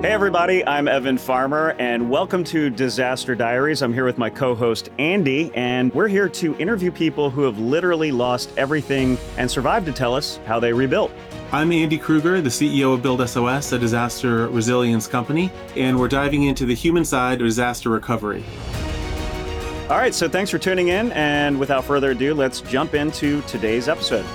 Hey everybody, I'm Evan Farmer, and welcome to Disaster Diaries. I'm here with my co-host Andy, and we're here to interview people who have literally lost everything and survived to tell us how they rebuilt. I'm Andy Kruger, the CEO of BuildSOS, a disaster resilience company, and we're diving into the human side of disaster recovery. All right, so thanks for tuning in, and without further ado, let's jump into today's episode.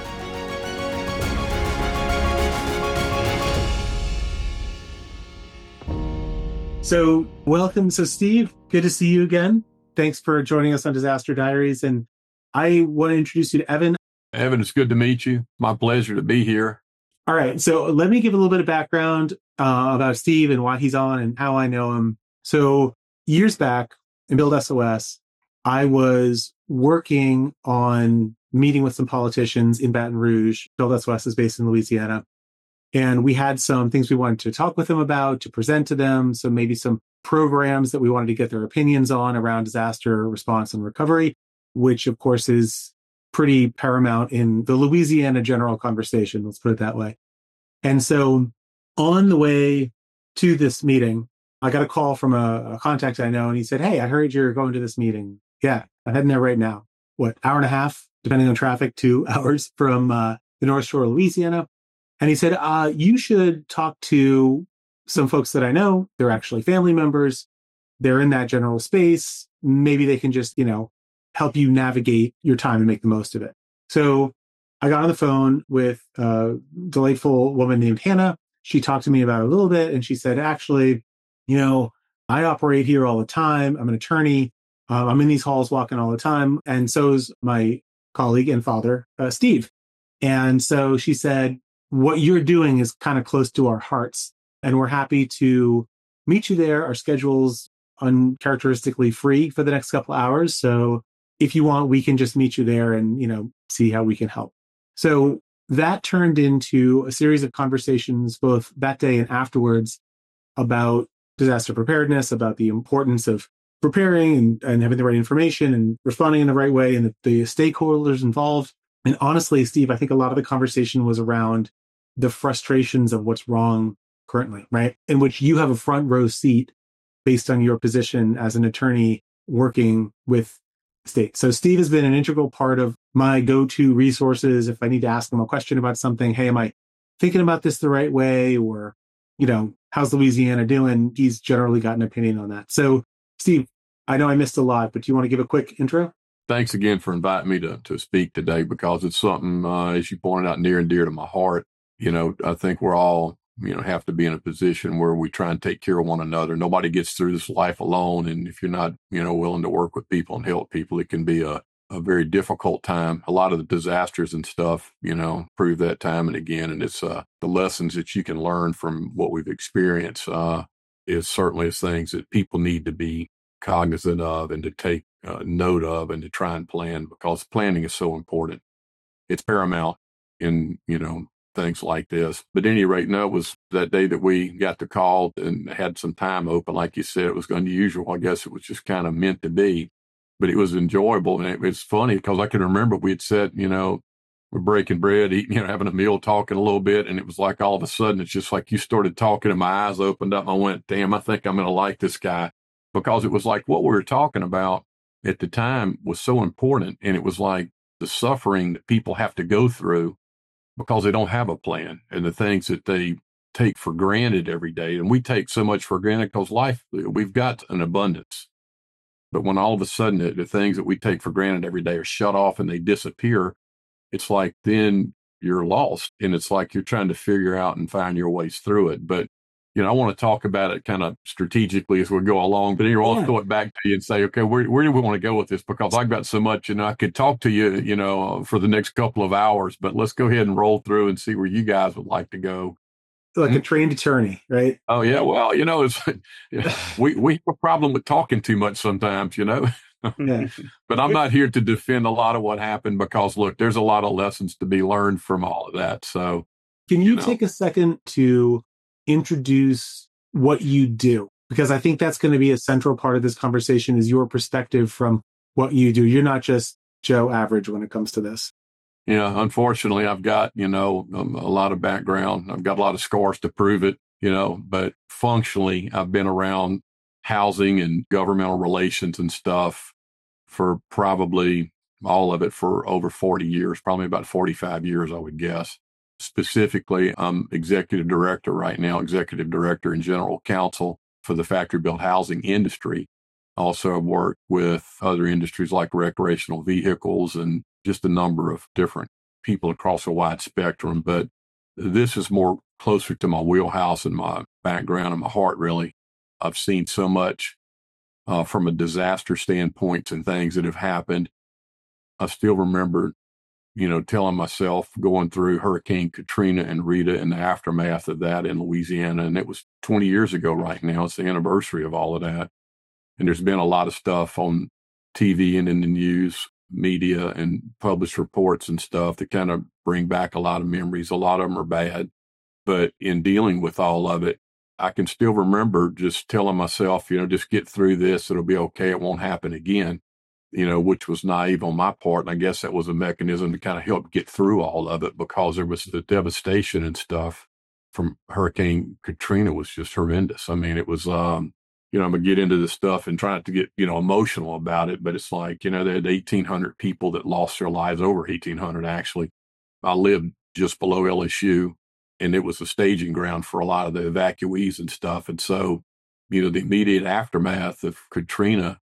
So welcome. So Steve, good to see you again. Thanks for joining us on Disaster Diaries. And I want to introduce you to Evan. Evan, it's good to meet you. My pleasure to be here. All right. So let me give a little bit of background about Steve and why he's on and how I know him. So years back in BuildSOS, I was working on meeting with some politicians in Baton Rouge. BuildSOS is based in Louisiana. And we had some things we wanted to talk with them about, to present to them. So maybe some programs that we wanted to get their opinions on around disaster response and recovery, which of course is pretty paramount in the Louisiana general conversation. Let's put it that way. And so on the way to this meeting, I got a call from a contact I know, and he said, "Hey, I heard you're going to this meeting." Yeah, I'm heading there right now. Hour and a half, depending on traffic, 2 hours from the North Shore of Louisiana. And he said, you should talk to some folks that I know. They're actually family members. They're in that general space. Maybe they can just, help you navigate your time and make the most of it. So I got on the phone with a delightful woman named Hannah. She talked to me about it a little bit. And she said, actually, I operate here all the time. I'm an attorney. I'm in these halls walking all the time. And so is my colleague and father, Steve. And so she said, what you're doing is kind of close to our hearts, and we're happy to meet you there. Our schedule's uncharacteristically free for the next couple of hours. So if you want, we can just meet you there and, see how we can help. So that turned into a series of conversations, both that day and afterwards, about disaster preparedness, about the importance of preparing and having the right information and responding in the right way, and the stakeholders involved. And honestly, Steve, I think a lot of the conversation was around the frustrations of what's wrong currently, right? In which you have a front row seat based on your position as an attorney working with the state. So Steve has been an integral part of my go-to resources. If I need to ask him a question about something, hey, am I thinking about this the right way? Or, how's Louisiana doing? He's generally got an opinion on that. So Steve, I know I missed a lot, but do you want to give a quick intro? Thanks again for inviting me to speak today, because it's something, as you pointed out, near and dear to my heart. I think we're all, have to be in a position where we try and take care of one another. Nobody gets through this life alone. And if you're not, willing to work with people and help people, it can be a very difficult time. A lot of the disasters and stuff, prove that time and again. And it's the lessons that you can learn from what we've experienced is certainly things that people need to be cognizant of and to take note of and to try and plan, because planning is so important. It's paramount in, things like this. But at any rate, no, it was that day that we got the call and had some time open. Like you said, it was unusual. I guess it was just kind of meant to be, but it was enjoyable. And it's funny because I can remember we had said, we're breaking bread, eating, having a meal, talking a little bit. And it was like all of a sudden, it's just like you started talking and my eyes opened up. I went, damn, I think I'm going to like this guy, because it was like what we were talking about at the time was so important. And it was like the suffering that people have to go through because they don't have a plan, and the things that they take for granted every day. And we take so much for granted because life, we've got an abundance. But when all of a sudden the things that we take for granted every day are shut off and they disappear, it's like then you're lost. And it's like you're trying to figure out and find your ways through it. But I want to talk about it kind of strategically as we go along, but anyway, I'll throw it back to you and say, okay, where do we want to go with this? Because I've got so much, I could talk to you, for the next couple of hours, but let's go ahead and roll through and see where you guys would like to go. Like a trained attorney, right? Oh yeah. Well, it's, we have a problem with talking too much sometimes, Yeah. But I'm not here to defend a lot of what happened, because look, there's a lot of lessons to be learned from all of that. So can you take a second to introduce what you do? Because I think that's going to be a central part of this conversation, is your perspective from what you do. You're not just Joe Average when it comes to this. Yeah, unfortunately, I've got, a lot of background. I've got a lot of scars to prove it, but functionally, I've been around housing and governmental relations and stuff for probably all of it for over 40 years, probably about 45 years, I would guess. Specifically, I'm executive director right now, executive director and general counsel for the factory built housing industry. Also, I've worked with other industries like recreational vehicles and just a number of different people across a wide spectrum. But this is more closer to my wheelhouse and my background and my heart, really. I've seen so much from a disaster standpoint and things that have happened. I still remember, telling myself going through Hurricane Katrina and Rita and the aftermath of that in Louisiana. And it was 20 years ago right now. It's the anniversary of all of that. And there's been a lot of stuff on TV and in the news, media, and published reports and stuff that kind of bring back a lot of memories. A lot of them are bad. But in dealing with all of it, I can still remember just telling myself, just get through this. It'll be okay. It won't happen again, which was naive on my part. And I guess that was a mechanism to kind of help get through all of it because there was the devastation and stuff from Hurricane Katrina was just horrendous. I mean, it was, I'm going to get into this stuff and try not to get, emotional about it, but it's like, they had 1,800 people that lost their lives, over 1,800 actually. I lived just below LSU. And it was a staging ground for a lot of the evacuees and stuff. And so, the immediate aftermath of Katrina,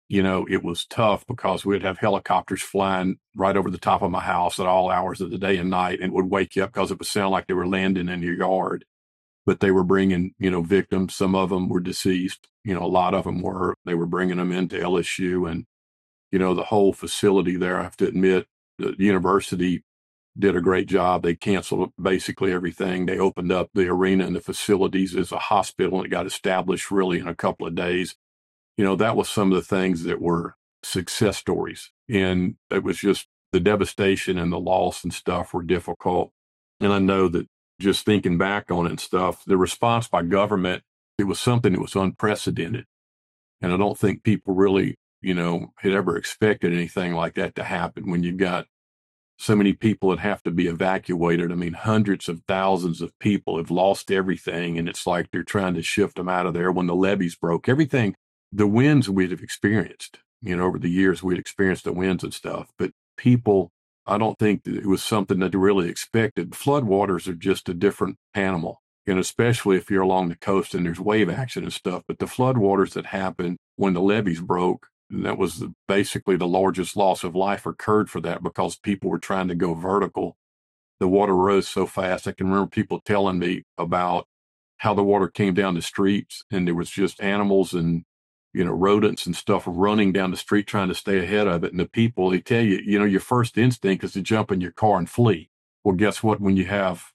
it was tough because we'd have helicopters flying right over the top of my house at all hours of the day and night, and it would wake you up because it would sound like they were landing in your yard. But they were bringing, victims. Some of them were deceased. A lot of them were. They were bringing them into LSU. And, the whole facility there, I have to admit, the university did a great job. They canceled basically everything. They opened up the arena and the facilities as a hospital, and it got established really in a couple of days. That was some of the things that were success stories. And it was just the devastation and the loss and stuff were difficult. And I know that just thinking back on it and stuff, the response by government, it was something that was unprecedented. And I don't think people really, had ever expected anything like that to happen when you've got so many people that have to be evacuated. I mean, hundreds of thousands of people have lost everything. And it's like they're trying to shift them out of there when the levees broke. Everything, the winds we'd have experienced, over the years, we'd experienced the winds and stuff. But people, I don't think that it was something that they really expected. Floodwaters are just a different animal. And especially if you're along the coast and there's wave action and stuff. But the floodwaters that happened when the levees broke, that was basically the largest loss of life occurred for that because people were trying to go vertical. The water rose so fast. I can remember people telling me about how the water came down the streets and there was just animals and, rodents and stuff running down the street trying to stay ahead of it. And the people, they tell you, your first instinct is to jump in your car and flee. Well, guess what? When you have,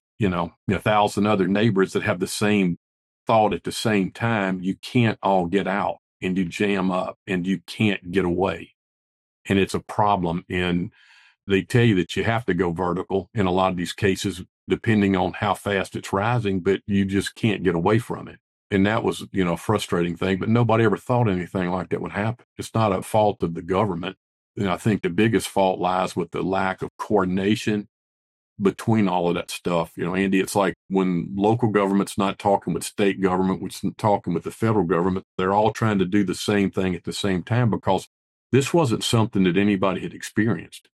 1,000 other neighbors that have the same thought at the same time, you can't all get out. And you jam up and you can't get away. And it's a problem. And they tell you that you have to go vertical in a lot of these cases, depending on how fast it's rising, but you just can't get away from it. And that was, a frustrating thing, but nobody ever thought anything like that would happen. It's not a fault of the government. And I think the biggest fault lies with the lack of coordination between all of that stuff. Andy, it's like when local government's not talking with state government, which is talking with the federal government, they're all trying to do the same thing at the same time because this wasn't something that anybody had experienced.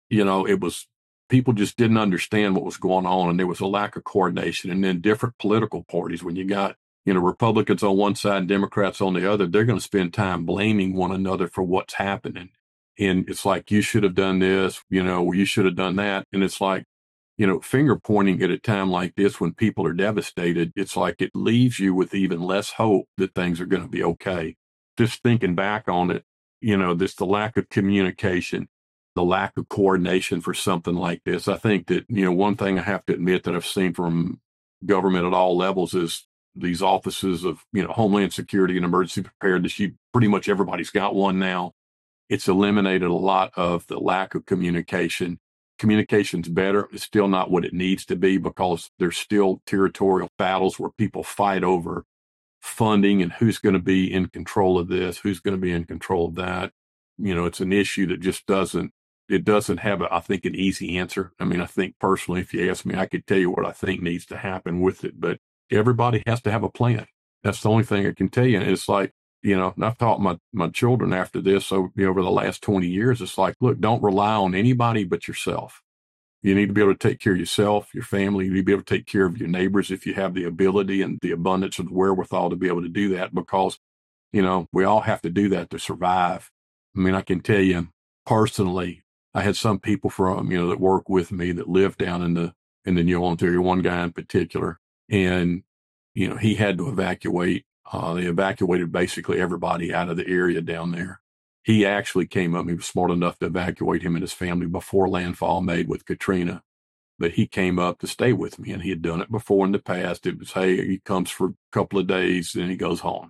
It was people just didn't understand what was going on, and there was a lack of coordination. And then different political parties, when you got, Republicans on one side and Democrats on the other, they're going to spend time blaming one another for what's happening. And it's like, you should have done this, or you should have done that. And it's like, finger pointing at a time like this when people are devastated, it's like it leaves you with even less hope that things are going to be okay. Just thinking back on it, the lack of communication, the lack of coordination for something like this. I think that, one thing I have to admit that I've seen from government at all levels is these offices of, Homeland Security and emergency preparedness. Pretty much everybody's got one now. It's eliminated a lot of the lack of communication. Communication's better. It's still not what it needs to be because there's still territorial battles where people fight over funding and who's going to be in control of this, who's going to be in control of that. It's an issue that just doesn't it doesn't have, I think, an easy answer. I mean, I think personally, if you ask me, I could tell you what I think needs to happen with it, but everybody has to have a plan. That's the only thing I can tell you. And it's like, and I've taught my children after this, so over the last 20 years, it's like, look, don't rely on anybody but yourself. You need to be able to take care of yourself, your family. You need to be able to take care of your neighbors if you have the ability and the abundance of the wherewithal to be able to do that, because, we all have to do that to survive. I mean, I can tell you personally, I had some people from, that work with me that live down in the New Orleans area, one guy in particular, and, he had to evacuate. They evacuated basically everybody out of the area down there. He actually came up. He was smart enough to evacuate him and his family before landfall made with Katrina. But he came up to stay with me, and he had done it before in the past. It was, hey, he comes for a couple of days, then he goes home.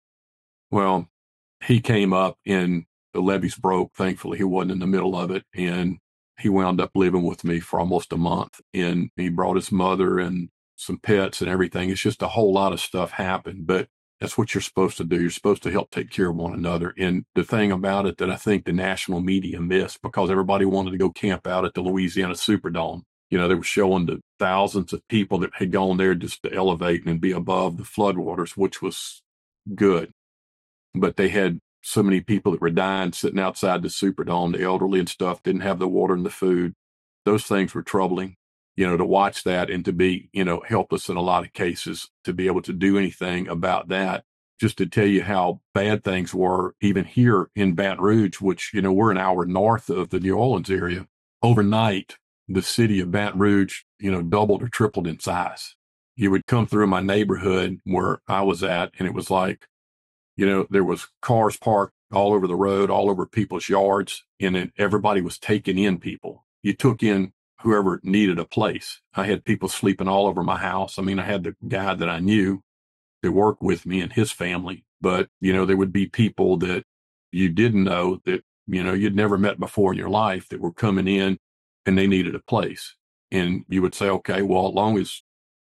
Well, he came up and the levees broke. Thankfully, he wasn't in the middle of it. And he wound up living with me for almost a month. And he brought his mother and some pets and everything. It's just a whole lot of stuff happened. But that's what you're supposed to do. You're supposed to help take care of one another. And the thing about it that I think the national media missed, because everybody wanted to go camp out at the Louisiana Superdome. They were showing the thousands of people that had gone there just to elevate and be above the floodwaters, which was good. But they had so many people that were dying sitting outside the Superdome, the elderly and stuff, didn't have the water and the food. Those things were troubling. To watch that and to be, helpless in a lot of cases, to be able to do anything about that, just to tell you how bad things were, even here in Baton Rouge, which, we're an hour north of the New Orleans area. Overnight, the city of Baton Rouge, doubled or tripled in size. You would come through my neighborhood where I was at, and it was like, there was cars parked all over the road, all over people's yards, and then everybody was taking in people. You took in whoever needed a place. I had people sleeping all over my house. I mean, I had the guy that I knew that worked with me and his family, but, there would be people that you didn't know that, you'd never met before in your life that were coming in and they needed a place. And you would say, okay, well, as long as,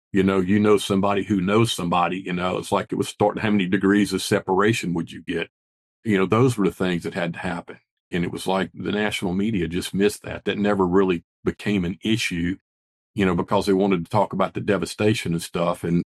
somebody who knows somebody, it's like it was starting, how many degrees of separation would you get? Those were the things that had to happen. And it was like the national media just missed that. That never really became an issue, because they wanted to talk about the devastation and stuff. And,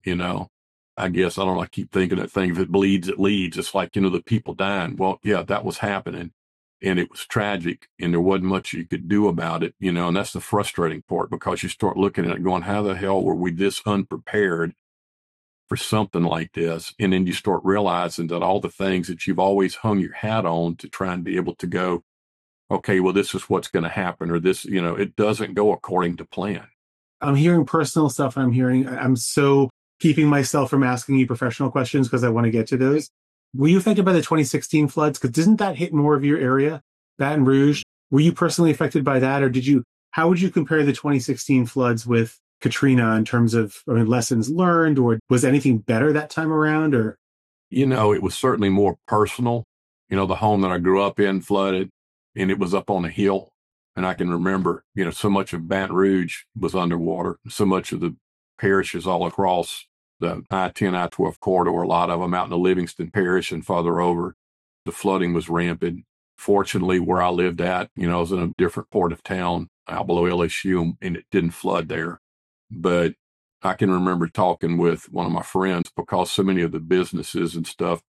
I guess, I don't know, I keep thinking that thing, if it bleeds, it leads. It's like, the people dying. Well, yeah, that was happening. And it was tragic, and there wasn't much you could do about it, and that's the frustrating part, because you start looking at it going, how the hell were we this unprepared for something like this? And then you start realizing that all the things that you've always hung your hat on to try and be able to go, okay, well, this is what's going to happen, or this, it doesn't go according to plan. I'm hearing personal stuff. I'm so keeping myself from asking you professional questions because I want to get to those. Were you affected by the 2016 floods? Because didn't that hit more of your area, Baton Rouge? Were you personally affected by that? Or how would you compare the 2016 floods with Katrina in terms of lessons learned, or was anything better that time around? Or, it was certainly more personal. The home that I grew up in flooded, and it was up on a hill. And I can remember, so much of Baton Rouge was underwater. So much of the parishes all across the I-10, I-12 corridor, a lot of them out in the Livingston Parish and farther over, the flooding was rampant. Fortunately, where I lived at, I was in a different part of town out below LSU, and it didn't flood there. But I can remember talking with one of my friends, because so many of the businesses and stuff,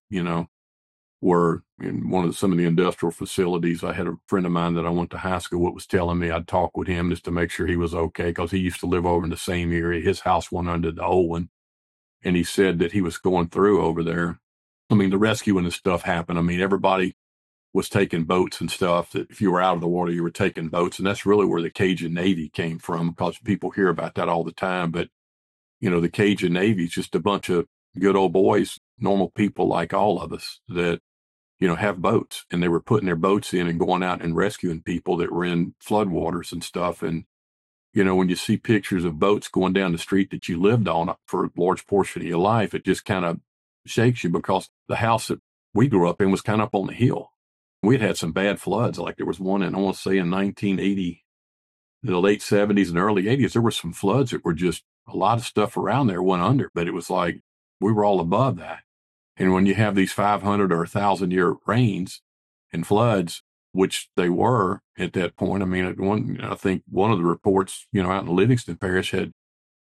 were in some of the industrial facilities. I had a friend of mine that I went to high school with was telling me I'd talk with him just to make sure he was okay, because he used to live over in the same area. His house went under the old one. And he said that he was going through over there. I mean, the rescuing and stuff happened. I mean, everybody was taking boats and stuff, that if you were out of the water, you were taking boats. And that's really where the Cajun Navy came from, because people hear about that all the time. But, the Cajun Navy is just a bunch of good old boys, normal people like all of us that, have boats. And they were putting their boats in and going out and rescuing people that were in floodwaters and stuff. And, when you see pictures of boats going down the street that you lived on for a large portion of your life, it just kind of shakes you, because the house that we grew up in was kind of up on the hill. We'd had some bad floods. Like there was one in, I want to say in 1980, the late 70s and early 80s, there were some floods that were just, a lot of stuff around there went under, but it was like, we were all above that. And when you have these 500 or 1,000 year rains and floods, which they were at that point. I mean, I think one of the reports, out in Livingston Parish had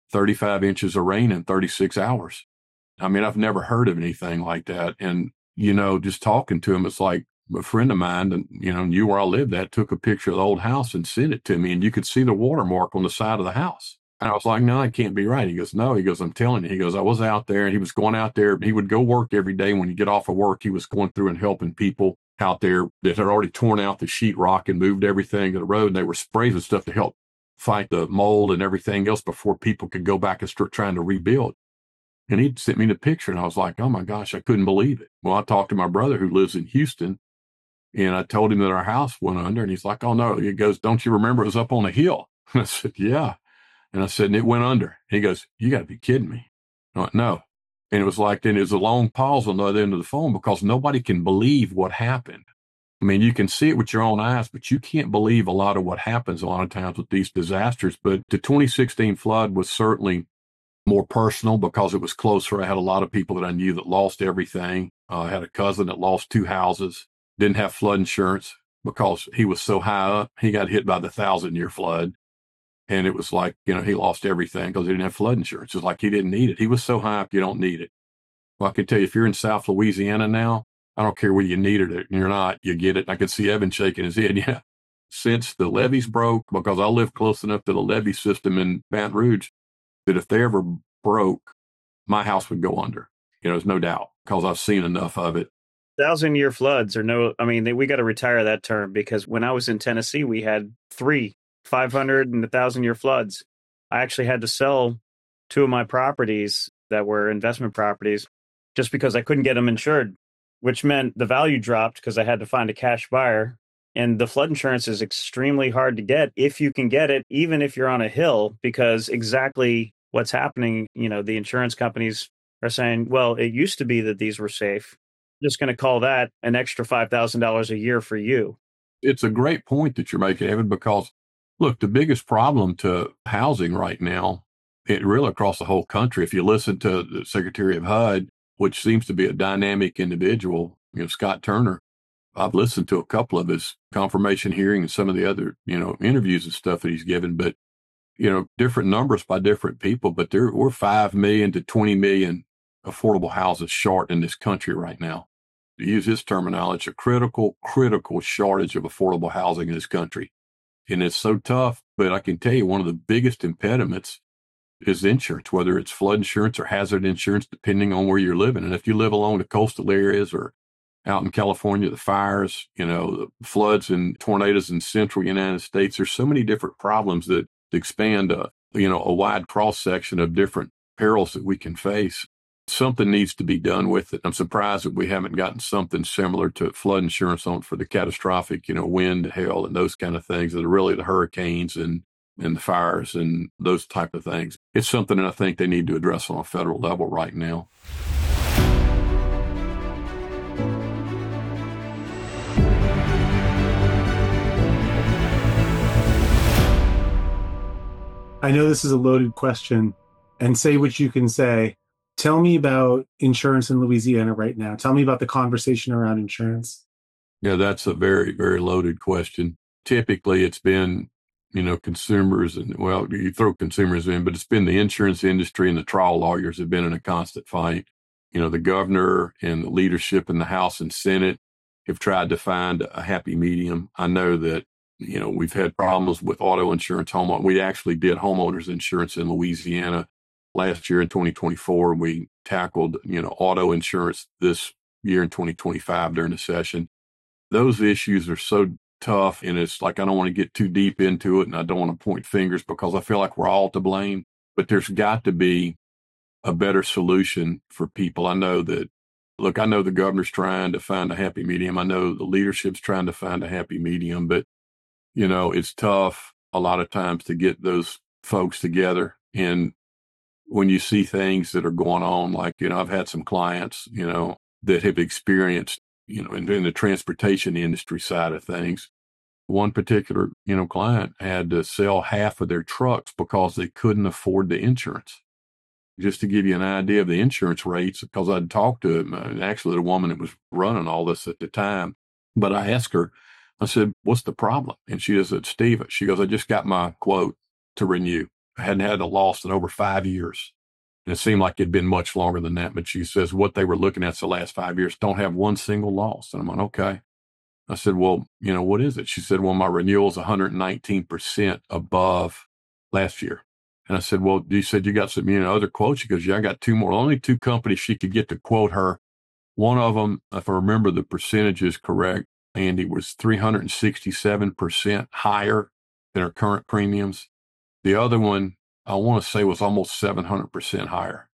35 inches of rain in 36 hours. I mean, I've never heard of anything like that. And, just talking to him, it's like a friend of mine, and, knew where I lived at, took a picture of the old house and sent it to me. And you could see the watermark on the side of the house. And I was like, no, that can't be right. He goes, no. He goes, I'm telling you. He goes, I was out there, and he was going out there. He would go work every day. When he get off of work, he was going through and helping people out there that had already torn out the sheetrock and moved everything to the road. And they were spraying and stuff to help fight the mold and everything else before people could go back and start trying to rebuild. And he sent me the picture, and I was like, oh my gosh, I couldn't believe it. Well, I talked to my brother who lives in Houston, and I told him that our house went under, and he's like, oh no. He goes, don't you remember it was up on a hill? And I said, yeah. And I said, and it went under. And he goes, you got to be kidding me. I went, no. And it was like, then there's a long pause on the other end of the phone because nobody can believe what happened. I mean, you can see it with your own eyes, but you can't believe a lot of what happens a lot of times with these disasters. But the 2016 flood was certainly more personal because it was closer. I had a lot of people that I knew that lost everything. I had a cousin that lost 2 houses, didn't have flood insurance because he was so high up. He got hit by the 1,000-year flood. And it was like, he lost everything because he didn't have flood insurance. It's like he didn't need it. He was so high up, you don't need it. Well, I can tell you, if you're in South Louisiana now, I don't care whether you needed it or not, you get it. I could see Evan shaking his head. Yeah. Since the levees broke, because I live close enough to the levee system in Baton Rouge, that if they ever broke, my house would go under. There's no doubt because I've seen enough of it. 1,000-year floods we got to retire that term because when I was in Tennessee, we had 3 500 and 1,000-year floods. I actually had to sell 2 of my properties that were investment properties just because I couldn't get them insured, which meant the value dropped because I had to find a cash buyer. And the flood insurance is extremely hard to get if you can get it, even if you're on a hill, because exactly what's happening, the insurance companies are saying, well, it used to be that these were safe. I'm just going to call that an extra $5,000 a year for you. It's a great point that you're making, Evan, because look, the biggest problem to housing right now, it really across the whole country, if you listen to the Secretary of HUD, which seems to be a dynamic individual, Scott Turner, I've listened to a couple of his confirmation hearings and some of the other, interviews and stuff that he's given, but, different numbers by different people, but we're 5 million to 20 million affordable houses short in this country right now. To use his terminology, a critical shortage of affordable housing in this country. And it's so tough, but I can tell you one of the biggest impediments is insurance, whether it's flood insurance or hazard insurance, depending on where you're living. And if you live along the coastal areas or out in California, the fires, the floods and tornadoes in central United States, there's so many different problems that expand a wide cross section of different perils that we can face. Something needs to be done with it. I'm surprised that we haven't gotten something similar to flood insurance on for the catastrophic, wind, hail, and those kind of things that are really the hurricanes and the fires and those type of things. It's something that I think they need to address on a federal level right now. I know this is a loaded question, and say what you can say. Tell me about insurance in Louisiana right now. Tell me about the conversation around insurance. Yeah, that's a very, very loaded question. Typically, it's been, consumers and, well, you throw consumers in, but it's been the insurance industry and the trial lawyers have been in a constant fight. The governor and the leadership in the House and Senate have tried to find a happy medium. I know that, we've had problems with auto insurance. We actually did homeowners insurance in Louisiana last year in 2024. We tackled, auto insurance this year in 2025 during the session. Those issues are so tough, and it's like I don't want to get too deep into it, and I don't want to point fingers because I feel like we're all to blame. But there's got to be a better solution for people. I know the governor's trying to find a happy medium. I know the leadership's trying to find a happy medium, but, it's tough a lot of times to get those folks together. And when you see things that are going on, like, I've had some clients, that have experienced, in the transportation industry side of things. One particular, client had to sell half of their trucks because they couldn't afford the insurance. Just to give you an idea of the insurance rates, because I'd talked to actually the woman that was running all this at the time, but I asked her, I said, what's the problem? And she said, Steve, she goes, I just got my quote to renew. I hadn't had a loss in over 5 years. And it seemed like it'd been much longer than that. But she says, what they were looking at the last 5 years don't have one single loss. And I'm like, okay. I said, well, what is it? She said, well, my renewal is 119% above last year. And I said, well, you said you got some, other quotes? She goes, yeah, I got two more. Only two companies she could get to quote her. One of them, if I remember the percentages correct, Andy, was 367% higher than her current premiums. The other one, I want to say, was almost 700% higher,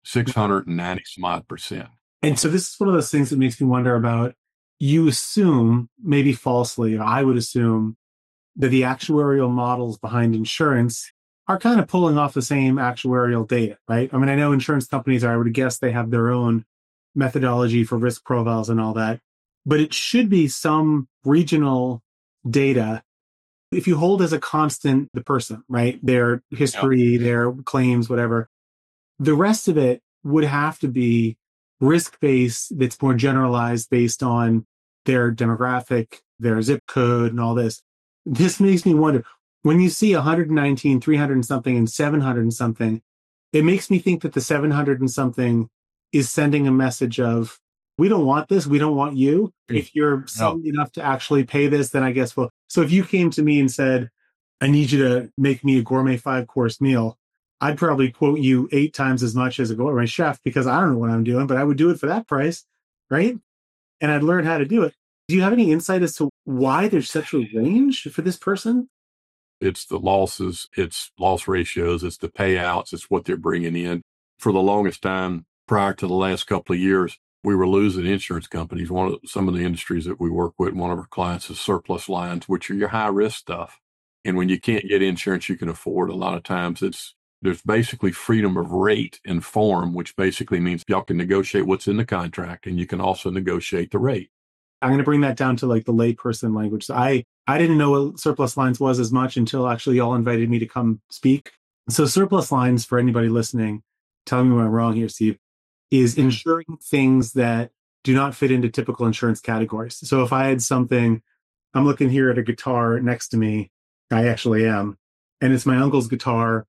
690 some odd percent. And so this is one of those things that makes me wonder about, you assume, maybe falsely, or I would assume, that the actuarial models behind insurance are kind of pulling off the same actuarial data, right? I mean, I know insurance companies are, I would guess they have their own methodology for risk profiles and all that, but it should be some regional data. If you hold as a constant the person, right, their history, their claims, whatever, the rest of it would have to be risk-based that's more generalized based on their demographic, their zip code, and all this. This makes me wonder, when you see 119, 300 and something, and 700 and something, it makes me think that the 700 and something is sending a message of, we don't want this, we don't want you. If you're silly enough to actually pay this, then I guess we'll. So if you came to me and said, I need you to make me a gourmet 5-course meal, I'd probably quote you 8 times as much as a gourmet chef, because I don't know what I'm doing, but I would do it for that price, right? And I'd learn how to do it. Do you have any insight as to why there's such a range for this person? It's the losses, it's loss ratios, it's the payouts, it's what they're bringing in. For the longest time, prior to the last couple of years, we were losing insurance companies. Some of the industries that we work with, one of our clients is surplus lines, which are your high risk stuff. And when you can't get insurance you can afford, a lot of times there's basically freedom of rate and form, which basically means y'all can negotiate what's in the contract, and you can also negotiate the rate. I'm going to bring that down to like the layperson language. So I didn't know what surplus lines was as much until actually y'all invited me to come speak. So surplus lines, for anybody listening, tell me when I'm wrong here, Steve, is insuring things that do not fit into typical insurance categories. So if I had something, I'm looking here at a guitar next to me, I actually am, and it's my uncle's guitar,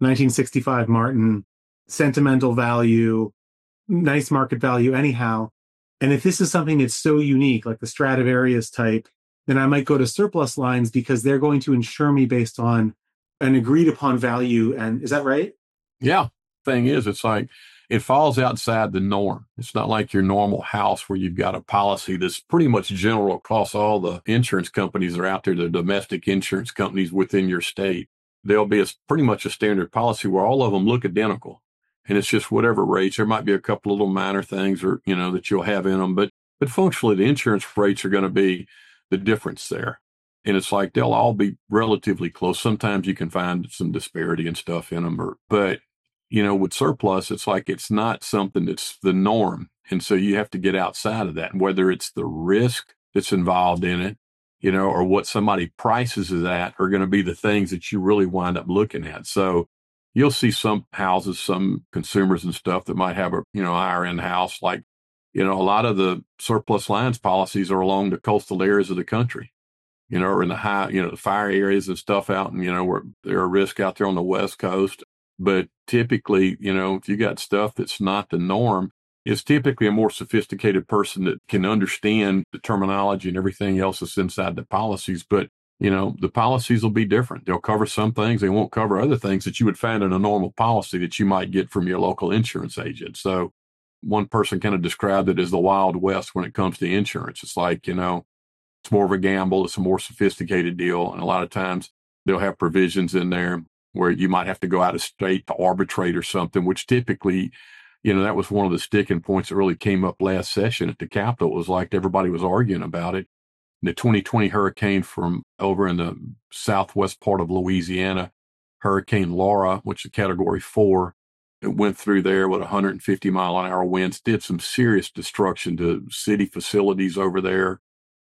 1965 Martin, sentimental value, nice market value anyhow. And if this is something that's so unique, like the Stradivarius type, then I might go to surplus lines because they're going to insure me based on an agreed upon value. And is that right? Yeah. Thing is, it's like it falls outside the norm. It's not like your normal house where you've got a policy that's pretty much general across all the insurance companies that are out there, the domestic insurance companies within your state. There'll be pretty much a standard policy where all of them look identical. And it's just whatever rates. There might be a couple of little minor things or, that you'll have in them. But functionally, the insurance rates are going to be the difference there. And it's like they'll all be relatively close. Sometimes you can find some disparity and stuff in them. But with surplus, it's like it's not something that's the norm. And so you have to get outside of that. And whether it's the risk that's involved in it, or what somebody prices it at are going to be the things that you really wind up looking at. So you'll see some houses, some consumers and stuff that might have a, higher end house. Like, a lot of the surplus lines policies are along the coastal areas of the country, or in the high, the fire areas and stuff out and, where there are risks out there on the West Coast. But typically, if you got stuff that's not the norm, it's typically a more sophisticated person that can understand the terminology and everything else that's inside the policies. But, the policies will be different. They'll cover some things. They won't cover other things that you would find in a normal policy that you might get from your local insurance agent. So one person kind of described it as the Wild West when it comes to insurance. It's like, it's more of a gamble. It's a more sophisticated deal. And a lot of times they'll have provisions in there where you might have to go out of state to arbitrate or something, which typically, that was one of the sticking points that really came up last session at the Capitol. It was like everybody was arguing about it. The 2020 hurricane from over in the southwest part of Louisiana, Hurricane Laura, which is Category 4, it went through there with 150-mile-an-hour winds, did some serious destruction to city facilities over there.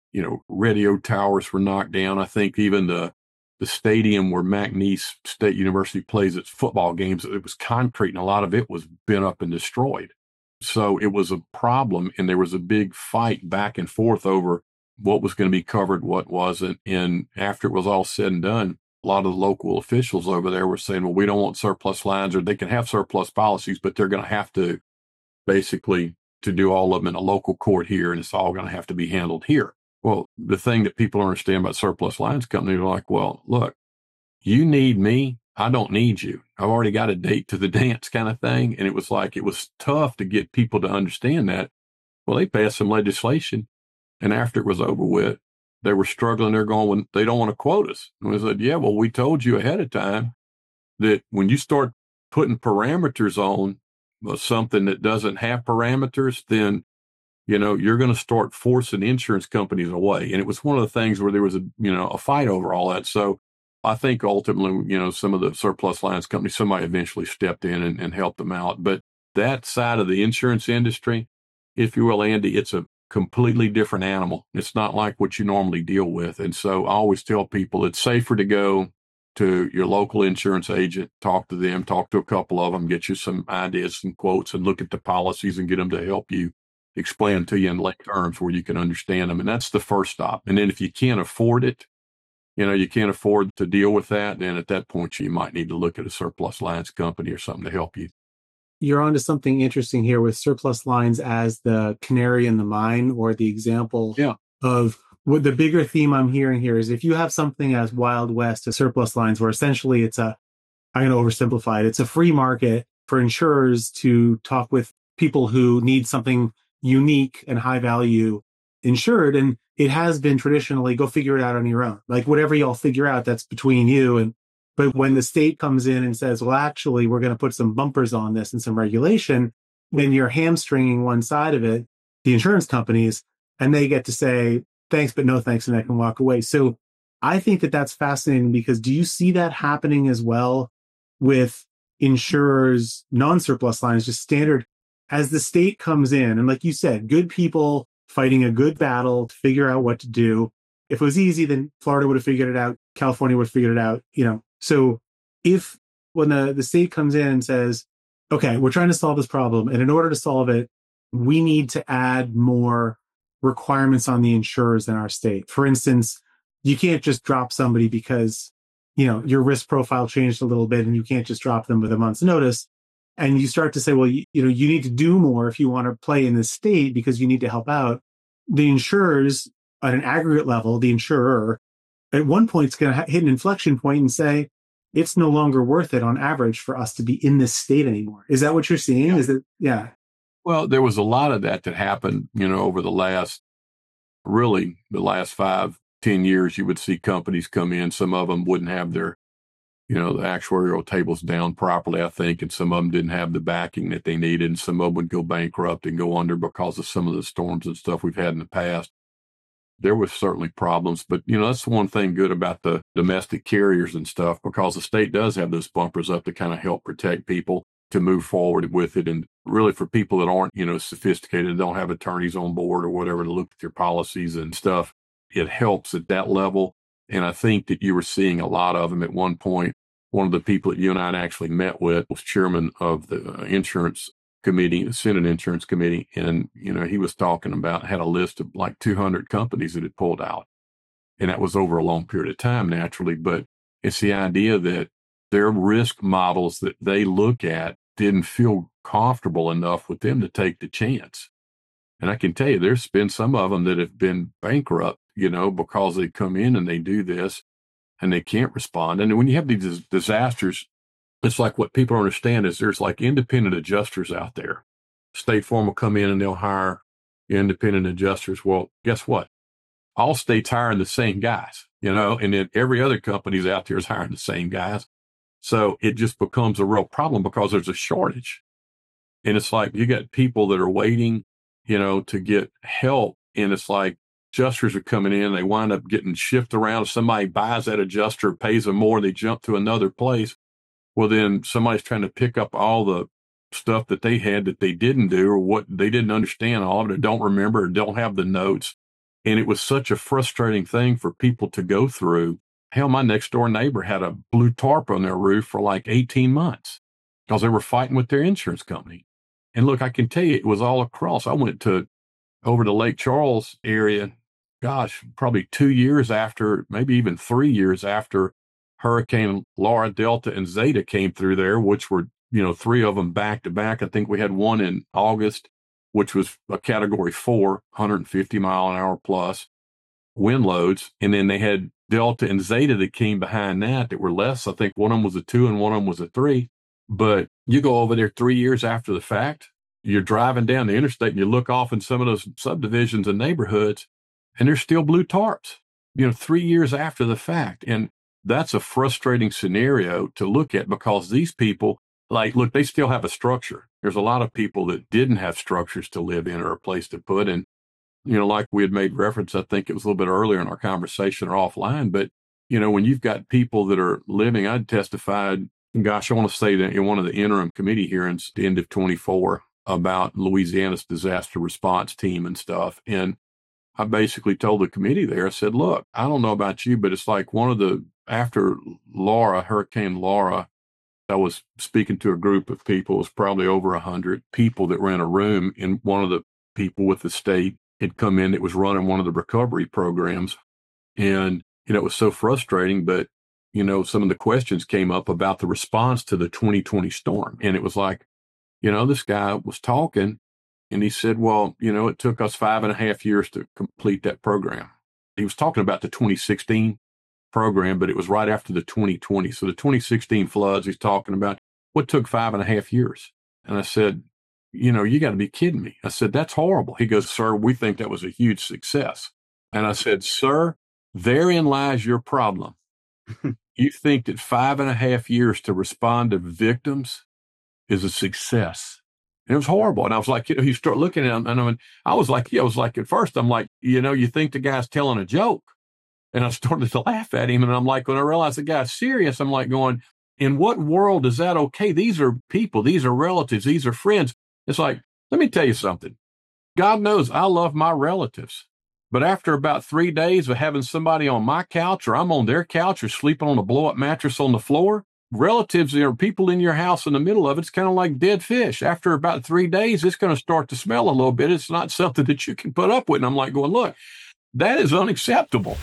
Radio towers were knocked down. I think even the stadium where McNeese State University plays its football games, it was concrete and a lot of it was bent up and destroyed. So it was a problem, and there was a big fight back and forth over what was going to be covered, what wasn't. And after it was all said and done, a lot of the local officials over there were saying, well, we don't want surplus lines, or they can have surplus policies, but they're going to have to basically to do all of them in a local court here, and it's all going to have to be handled here. Well, the thing that people don't understand about surplus lines companies are like, well, look, you need me. I don't need you. I've already got a date to the dance kind of thing. And it was like, it was tough to get people to understand that. Well, they passed some legislation, and after it was over with, they were struggling. They're going, well, they don't want to quote us. And we said, yeah, well, we told you ahead of time that when you start putting parameters on something that doesn't have parameters, then, you're going to start forcing insurance companies away. And it was one of the things where there was a fight over all that. So I think ultimately, some of the surplus lines companies, somebody eventually stepped in and helped them out. But that side of the insurance industry, if you will, Andy, it's a completely different animal. It's not like what you normally deal with. And so I always tell people it's safer to go to your local insurance agent, talk to them, talk to a couple of them, get you some ideas, some quotes, and look at the policies and get them to help you explain to you in lay terms where you can understand them. And that's the first stop. And then if you can't afford it, you can't afford to deal with that, then at that point you might need to look at a surplus lines company or something to help you. You're onto something interesting here with surplus lines as the canary in the mine, or the example of what the bigger theme I'm hearing here is if you have something as Wild West as surplus lines, where essentially I'm going to oversimplify it, it's a free market for insurers to talk with people who need something unique and high value insured. And it has been traditionally, go figure it out on your own. Like whatever y'all figure out, that's between you. But when the state comes in and says, well, actually, we're going to put some bumpers on this and some regulation, then you're hamstringing one side of it, the insurance companies, and they get to say, thanks, but no thanks, and I can walk away. So I think that that's fascinating, because do you see that happening as well with insurers, non-surplus lines, just standard, as the state comes in? And like you said, good people fighting a good battle to figure out what to do. If it was easy, then Florida would have figured it out. California would have figured it out, So if when the state comes in and says, okay, we're trying to solve this problem, and in order to solve it, we need to add more requirements on the insurers in our state. For instance, you can't just drop somebody because, your risk profile changed a little bit, and you can't just drop them with a month's notice. And you start to say, well, you need to do more if you want to play in this state, because you need to help out. The insurers at an aggregate level, the insurer at one point is going to hit an inflection point and say, it's no longer worth it on average for us to be in this state anymore. Is that what you're seeing? Is it? Yeah. Well, there was a lot of that happened, over the last 5-10 years. You would see companies come in. Some of them wouldn't have their, the actuarial tables down properly, I think, and some of them didn't have the backing that they needed, and some of them would go bankrupt and go under because of some of the storms and stuff we've had in the past. There was certainly problems, but, that's one thing good about the domestic carriers and stuff, because the state does have those bumpers up to kind of help protect people to move forward with it. And really for people that aren't, sophisticated, don't have attorneys on board or whatever to look at their policies and stuff, it helps at that level. And I think that you were seeing a lot of them at one point. One of the people that you and I actually met with was chairman of the insurance committee, the Senate Insurance Committee. And, he was talking about, had a list of like 200 companies that had pulled out. And that was over a long period of time, naturally. But it's the idea that their risk models that they look at didn't feel comfortable enough with them to take the chance. And I can tell you, there's been some of them that have been bankrupt, because they come in and they do this and they can't respond. And when you have these disasters, it's like what people don't understand is there's like independent adjusters out there. State Farm will come in and they'll hire independent adjusters. Well, guess what? All states hiring the same guys, and then every other company's out there is hiring the same guys. So it just becomes a real problem because there's a shortage. And it's like you got people that are waiting, to get help. And it's like adjusters are coming in, they wind up getting shifted around. If somebody buys that adjuster, pays them more, they jump to another place. Well, then somebody's trying to pick up all the stuff that they had that they didn't do, or what they didn't understand, all of it, don't remember, or don't have the notes. And it was such a frustrating thing for people to go through. Hell, my next door neighbor had a blue tarp on their roof for like 18 months because they were fighting with their insurance company. And look, I can tell you, it was all across. I went over to Lake Charles area probably 2 years after, maybe even 3 years after Hurricane Laura, Delta, and Zeta came through there, which were, three of them back to back. I think we had one in August, which was a category 4, 150 mile an hour plus wind loads. And then they had Delta and Zeta that came behind that were less. I think one of them was a 2 and one of them was a 3. But you go over there 3 years after the fact, you're driving down the interstate and you look off in some of those subdivisions and neighborhoods, and there's still blue tarps, 3 years after the fact. And that's a frustrating scenario to look at, because these people, look, they still have a structure. There's a lot of people that didn't have structures to live in or a place to put. And, like we had made reference, I think it was a little bit earlier in our conversation or offline, but, when you've got people that are living, I testified, gosh, I want to say that in one of the interim committee hearings, the end of 24, about Louisiana's disaster response team and stuff. And I basically told the committee there, I said, look, I don't know about you, but it's like after Hurricane Laura, I was speaking to a group of people, it was probably over 100 people that were in a room, and one of the people with the state had come in that was running one of the recovery programs. And, it was so frustrating, but, some of the questions came up about the response to the 2020 storm. And it was like, this guy was talking, and he said, well, it took us 5.5 years to complete that program. He was talking about the 2016 program, but it was right after the 2020. So the 2016 floods he's talking about, what took 5.5 years? And I said, you got to be kidding me. I said, that's horrible. He goes, sir, we think that was a huge success. And I said, sir, therein lies your problem. You think that 5.5 years to respond to victims is a success. And it was horrible. And I was like, you start looking at him, and I was like, at first I'm like, you think the guy's telling a joke. And I started to laugh at him. And I'm like, when I realized the guy's serious, I'm like going, in what world is that okay? These are people, these are relatives, these are friends. It's like, let me tell you something. God knows I love my relatives. But after about 3 days of having somebody on my couch, or I'm on their couch, or sleeping on a blow-up mattress on the floor, relatives or people in your house in the middle of it's kind of like dead fish. After about 3 days, it's going to start to smell a little bit. It's not something that you can put up with. And I'm like going, look, that is unacceptable.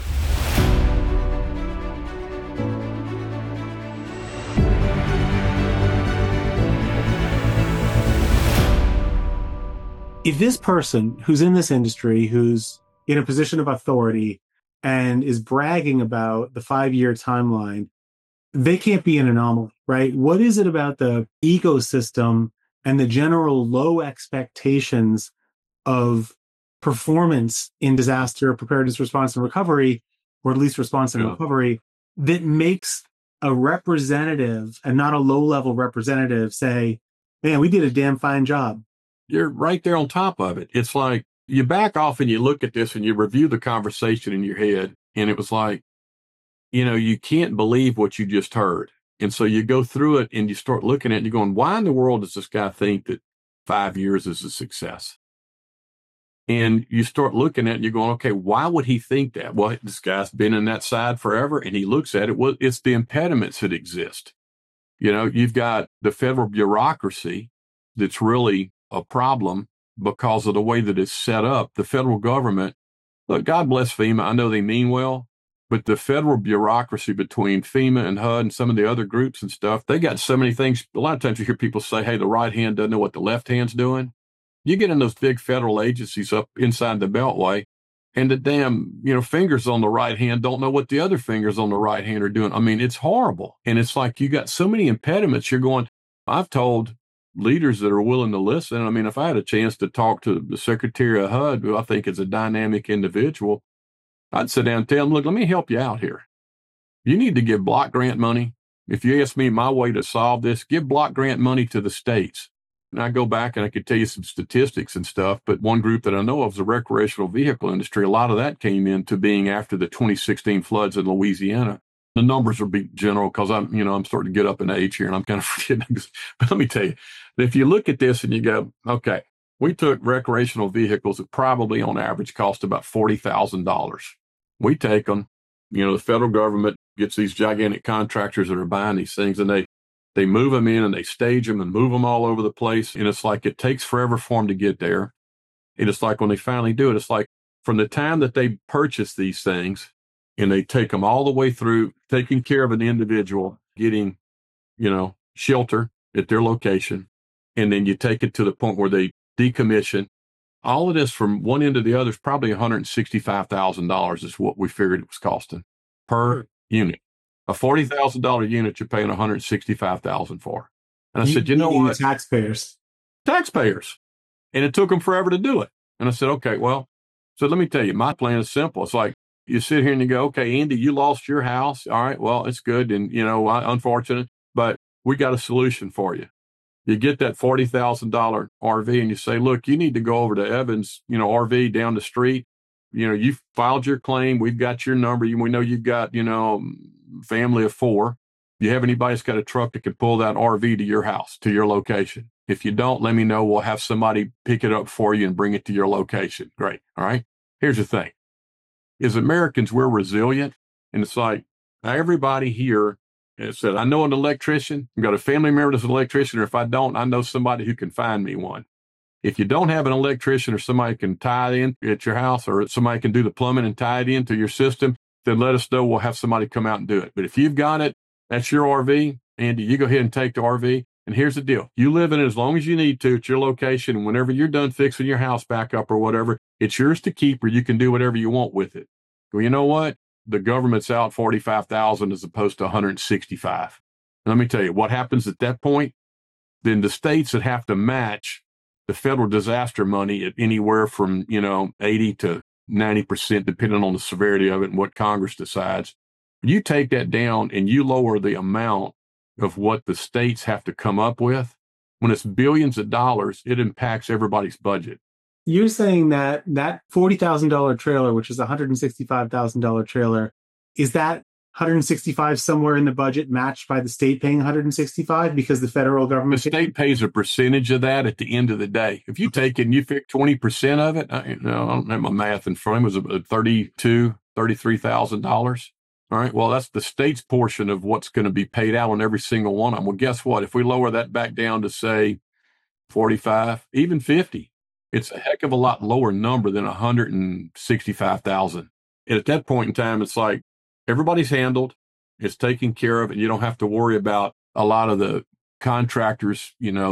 If this person who's in this industry, who's in a position of authority and is bragging about the 5-year timeline, they can't be an anomaly, right? What is it about the ecosystem and the general low expectations of performance in disaster preparedness, response, and recovery, or at least response and recovery, that makes a representative, and not a low-level representative, say, man, we did a damn fine job? You're right there on top of it. It's like you back off and you look at this and you review the conversation in your head. And it was like, you can't believe what you just heard. And so you go through it and you start looking at it and you're going, why in the world does this guy think that 5 years is a success? And you start looking at it and you're going, okay, why would he think that? Well, this guy's been in that side forever, and he looks at it. Well, it's the impediments that exist. You've got the federal bureaucracy that's really a problem because of the way that it's set up. The federal government, look, God bless FEMA. I know they mean well, but the federal bureaucracy between FEMA and HUD and some of the other groups and stuff, they got so many things. A lot of times you hear people say, hey, the right hand doesn't know what the left hand's doing. You get in those big federal agencies up inside the Beltway, and the damn, fingers on the right hand don't know what the other fingers on the right hand are doing. I mean, it's horrible. And it's like you got so many impediments. You're going, I've told leaders that are willing to listen. I mean, if I had a chance to talk to the Secretary of HUD, who I think is a dynamic individual, I'd sit down and tell him, look, let me help you out here. You need to give block grant money. If you ask me my way to solve this, give block grant money to the states. And I go back and I could tell you some statistics and stuff, but one group that I know of is the recreational vehicle industry. A lot of that came into being after the 2016 floods in Louisiana. The numbers will be general because I'm starting to get up in age here and I'm kind of forgetting. But let me tell you, if you look at this and you go, okay, we took recreational vehicles that probably on average cost about $40,000. We take them, the federal government gets these gigantic contractors that are buying these things, and they move them in and they stage them and move them all over the place. And it's like it takes forever for them to get there. And it's like when they finally do it, it's like from the time that they purchase these things and they take them all the way through taking care of an individual, getting, shelter at their location, and then you take it to the point where they decommission. All of this from one end to the other is probably $165,000 is what we figured it was costing per unit. A $40,000 unit you're paying $165,000 for. And I said, you know what? Taxpayers. And it took them forever to do it. And I said, okay, well, so let me tell you, my plan is simple. It's like you sit here and you go, okay, Andy, you lost your house. All right, well, it's good. And, unfortunate, but we got a solution for you. You get that $40,000 RV and you say, look, you need to go over to Evans, RV down the street. You filed your claim. We've got your number. We know you've got, family of 4. You have anybody that's got a truck that can pull that RV to your house, to your location. If you don't, let me know. We'll have somebody pick it up for you and bring it to your location. Great. All right. Here's the thing. As Americans, we're resilient. And it's like everybody here said, I know an electrician. I've got a family member that's an electrician. Or if I don't, I know somebody who can find me one. If you don't have an electrician or somebody can tie it in at your house or somebody can do the plumbing and tie it into your system, then let us know. We'll have somebody come out and do it. But if you've got it, that's your RV, Andy, you go ahead and take the RV. And here's the deal. You live in it as long as you need to at your location. And whenever you're done fixing your house back up or whatever, it's yours to keep or you can do whatever you want with it. Well, you know what? The government's out $45,000 as opposed to $165,000. And let me tell you what happens at that point. Then the states that have to match the federal disaster money at anywhere from, 80 to 90%, depending on the severity of it and what Congress decides. You take that down and you lower the amount of what the states have to come up with. When it's billions of dollars, it impacts everybody's budget. You're saying that $40,000 trailer, which is a $165,000 trailer, is that $165 somewhere in the budget matched by the state paying $165 because the federal government? The state pays a percentage of that at the end of the day. If you take it and you pick 20% of it, I don't have my math in front of me, it was $33,000. All right. Well, that's the state's portion of what's going to be paid out on every single one of them. Well, guess what? If we lower that back down to say 45, even 50, it's a heck of a lot lower number than 165,000. And at that point in time, it's like everybody's handled, it's taken care of, and you don't have to worry about a lot of the contractors,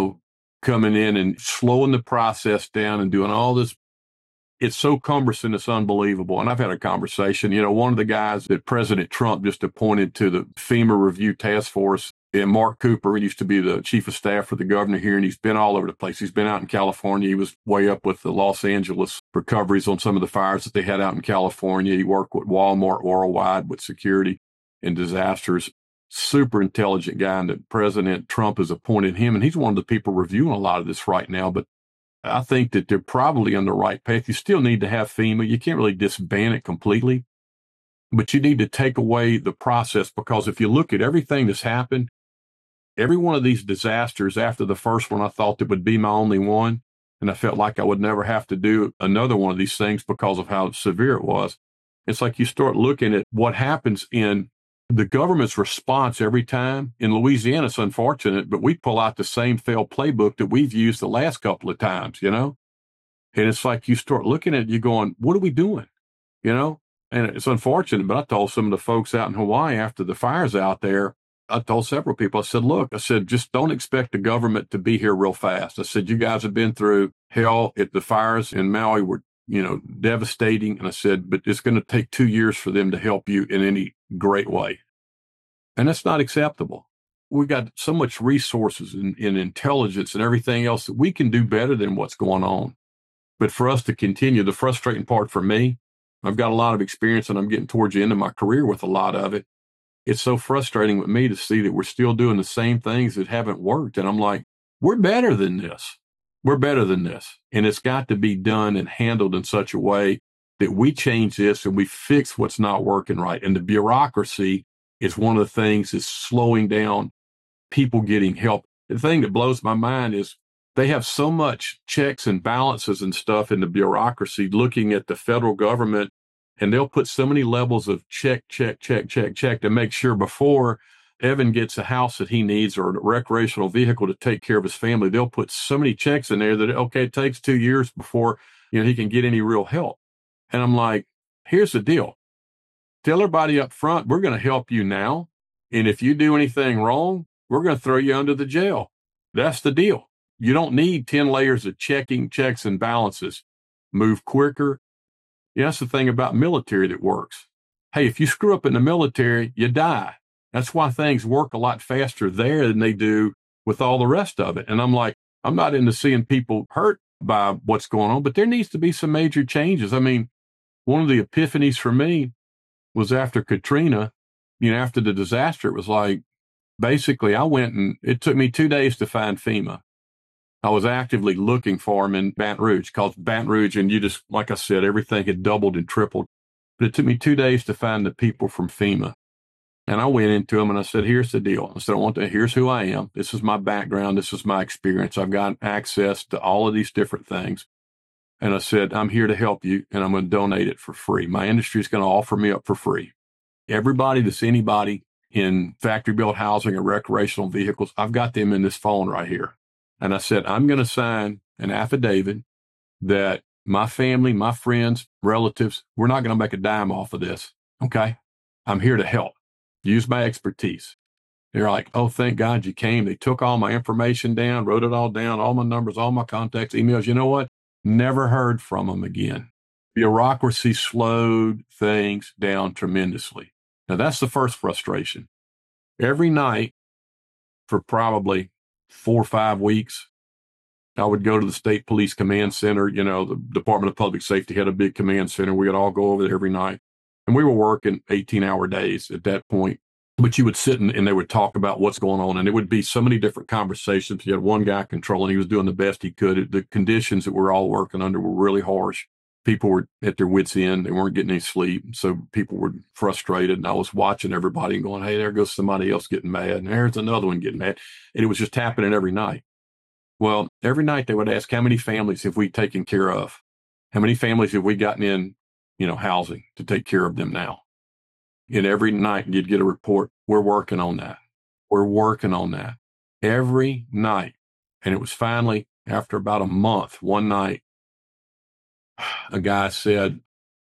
coming in and slowing the process down and doing all this. It's so cumbersome, it's unbelievable. And I've had a conversation, one of the guys that President Trump just appointed to the FEMA Review Task Force, and Mark Cooper, he used to be the chief of staff for the governor here, and he's been all over the place. He's been out in California. He was way up with the Los Angeles recoveries on some of the fires that they had out in California. He worked with Walmart worldwide with security and disasters. Super intelligent guy, and that President Trump has appointed him, and he's one of the people reviewing a lot of this right now. But I think that they're probably on the right path. You still need to have FEMA. You can't really disband it completely, but you need to take away the process, because if you look at everything that's happened, every one of these disasters after the first one, I thought it would be my only one, and I felt like I would never have to do another one of these things because of how severe it was. It's like you start looking at what happens in the government's response every time. In Louisiana, it's unfortunate, but we pull out the same failed playbook that we've used the last couple of times, And it's like you start looking at it, you're going, what are we doing? And it's unfortunate, but I told some of the folks out in Hawaii after the fires out there, I told several people, I said, look, just don't expect the government to be here real fast. I said, you guys have been through hell. At the fires in Maui were, devastating. And I said, but it's going to take 2 years for them to help you in any great way. And that's not acceptable. We've got so much resources and intelligence and everything else that we can do better than what's going on. But for us to continue, the frustrating part for me, I've got a lot of experience and I'm getting towards the end of my career with a lot of it. It's so frustrating with me to see that we're still doing the same things that haven't worked. And I'm like, we're better than this. We're better than this. And it's got to be done and handled in such a way that we change this and we fix what's not working right. And the bureaucracy is one of the things that's slowing down people getting help. The thing that blows my mind is they have so much checks and balances and stuff in the bureaucracy looking at the federal government, and they'll put so many levels of check to make sure before Evan gets a house that he needs or a recreational vehicle to take care of his family, they'll put so many checks in there that, okay, it takes 2 years before, he can get any real help. And I'm like, here's the deal. Tell everybody up front, we're going to help you now. And if you do anything wrong, we're going to throw you under the jail. That's the deal. You don't need 10 layers of checks and balances. Move quicker. Yeah, that's the thing about military that works. Hey, if you screw up in the military, you die. That's why things work a lot faster there than they do with all the rest of it. And I'm like, I'm not into seeing people hurt by what's going on, but there needs to be some major changes. I mean, one of the epiphanies for me was after Katrina, after the disaster. It was like, basically, I went and it took me 2 days to find FEMA. I was actively looking for them in Baton Rouge, because Baton Rouge, and you just, like I said, everything had doubled and tripled. But it took me 2 days to find the people from FEMA. And I went into them and I said, here's the deal. I said, here's who I am. This is my background. This is my experience. I've got access to all of these different things. And I said, I'm here to help you, and I'm going to donate it for free. My industry is going to offer me up for free. Everybody that's anybody in factory-built housing or recreational vehicles, I've got them in this phone right here. And I said, I'm going to sign an affidavit that my family, my friends, relatives, we're not going to make a dime off of this. Okay? I'm here to help. Use my expertise. They're like, oh, thank God you came. They took all my information down, wrote it all down, all my numbers, all my contacts, emails. You know what? Never heard from them again. Bureaucracy slowed things down tremendously. Now, that's the first frustration. Every night for probably 4 or 5 weeks, I would go to the State Police Command Center. The Department of Public Safety had a big command center. We would all go over there every night. And we were working 18-hour days at that point. But you would sit and they would talk about what's going on. And it would be so many different conversations. You had one guy controlling. He was doing the best he could. The conditions that we're all working under were really harsh. People were at their wits' end. They weren't getting any sleep. So people were frustrated. And I was watching everybody and going, hey, there goes somebody else getting mad. And there's another one getting mad. And it was just happening every night. Well, every night they would ask, how many families have we taken care of? How many families have we gotten in, housing to take care of them now? And every night you'd get a report. We're working on that. We're working on that every night. And it was finally after about a month, one night, a guy said,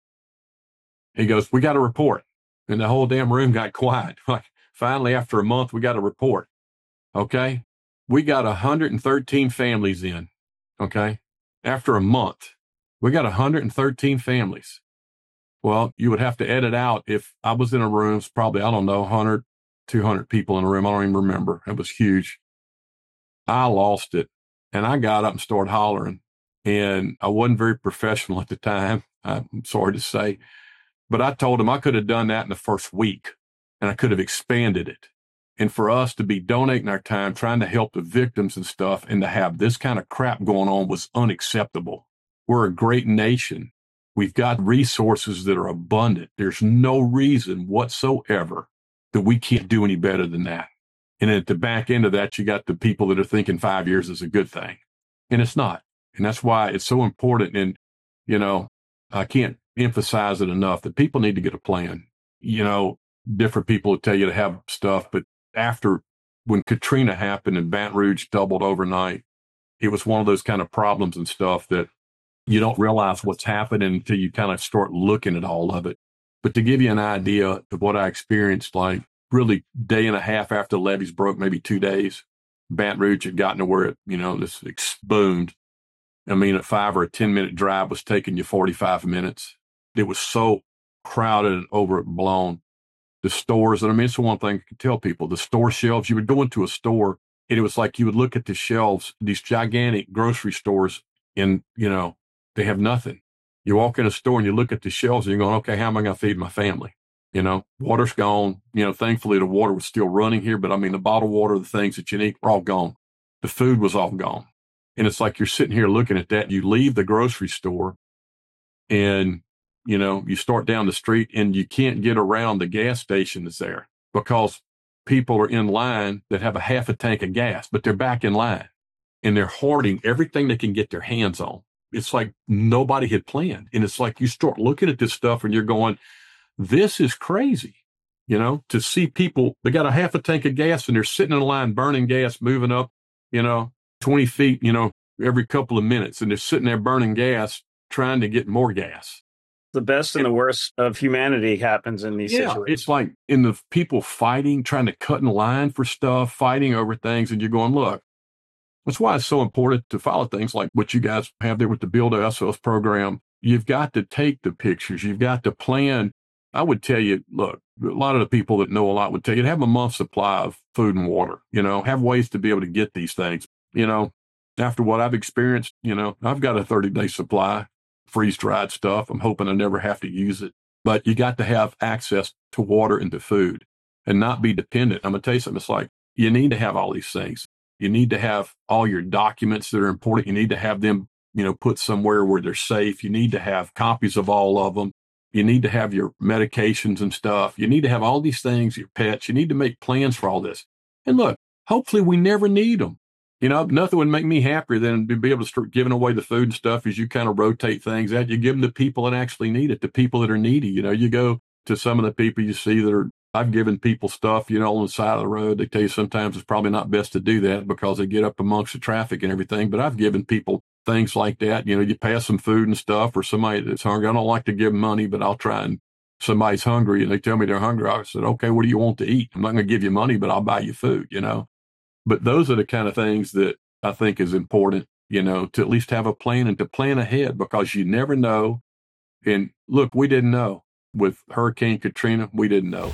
he goes, we got a report. And the whole damn room got quiet. Like, finally, after a month, we got a report. Okay. We got 113 families in. Okay. After a month, we got 113 families. Well, you would have to edit out if I was in a room, probably, 100, 200 people in a room. I don't even remember. It was huge. I lost it. And I got up and started hollering. And I wasn't very professional at the time, I'm sorry to say. But I told him I could have done that in the first week, and I could have expanded it. And for us to be donating our time, trying to help the victims and stuff, and to have this kind of crap going on was unacceptable. We're a great nation. We've got resources that are abundant. There's no reason whatsoever that we can't do any better than that. And at the back end of that, you got the people that are thinking 5 years is a good thing. And it's not. And that's why it's so important. And, I can't emphasize it enough that people need to get a plan. Different people will tell you to have stuff, but when Katrina happened and Baton Rouge doubled overnight, it was one of those kind of problems and stuff that you don't realize what's happening until you kind of start looking at all of it. But to give you an idea of what I experienced, like really day and a half after the levees broke, maybe 2 days, Baton Rouge had gotten to where it, this boomed. I mean, a 5 or 10 minute drive was taking you 45 minutes. It was so crowded and overblown. The stores, and I mean, it's the one thing I can tell people, the store shelves, you would go into a store and it was like you would look at the shelves, these gigantic grocery stores, and, they have nothing. You walk in a store and you look at the shelves and you're going, okay, how am I going to feed my family? Water's gone. Thankfully the water was still running here, but I mean, the bottled water, the things that you need were all gone. The food was all gone. And it's like you're sitting here looking at that. You leave the grocery store and, you start down the street and you can't get around the gas station that's there because people are in line that have a half a tank of gas, but they're back in line and they're hoarding everything they can get their hands on. It's like nobody had planned. And it's like you start looking at this stuff and you're going, this is crazy, to see people, they got a half a tank of gas and they're sitting in a line burning gas, moving up, 20 feet, every couple of minutes. And they're sitting there burning gas, trying to get more gas. The best and the worst of humanity happens in these situations. It's like in the people fighting, trying to cut in line for stuff, fighting over things. And you're going, look, that's why it's so important to follow things like what you guys have there with the Build a SOS program. You've got to take the pictures. You've got to plan. I would tell you, look, a lot of the people that know a lot would tell you to have a month's supply of food and water, have ways to be able to get these things. After what I've experienced, I've got a 30-day supply, freeze-dried stuff. I'm hoping I never have to use it. But you got to have access to water and to food and not be dependent. I'm going to tell you something. It's like you need to have all these things. You need to have all your documents that are important. You need to have them, put somewhere where they're safe. You need to have copies of all of them. You need to have your medications and stuff. You need to have all these things, your pets. You need to make plans for all this. And look, hopefully we never need them. Nothing would make me happier than to be able to start giving away the food and stuff as you kind of rotate things out. You give them to people that actually need it, the people that are needy. You go to some of the people you see I've given people stuff, on the side of the road. They tell you sometimes it's probably not best to do that because they get up amongst the traffic and everything. But I've given people things like that. You pass some food and stuff or somebody that's hungry. I don't like to give them money, but I'll try and somebody's hungry and they tell me they're hungry. I said, okay, what do you want to eat? I'm not going to give you money, but I'll buy you food, But those are the kind of things that I think is important, to at least have a plan and to plan ahead because you never know. And look, we didn't know. With Hurricane Katrina, we didn't know.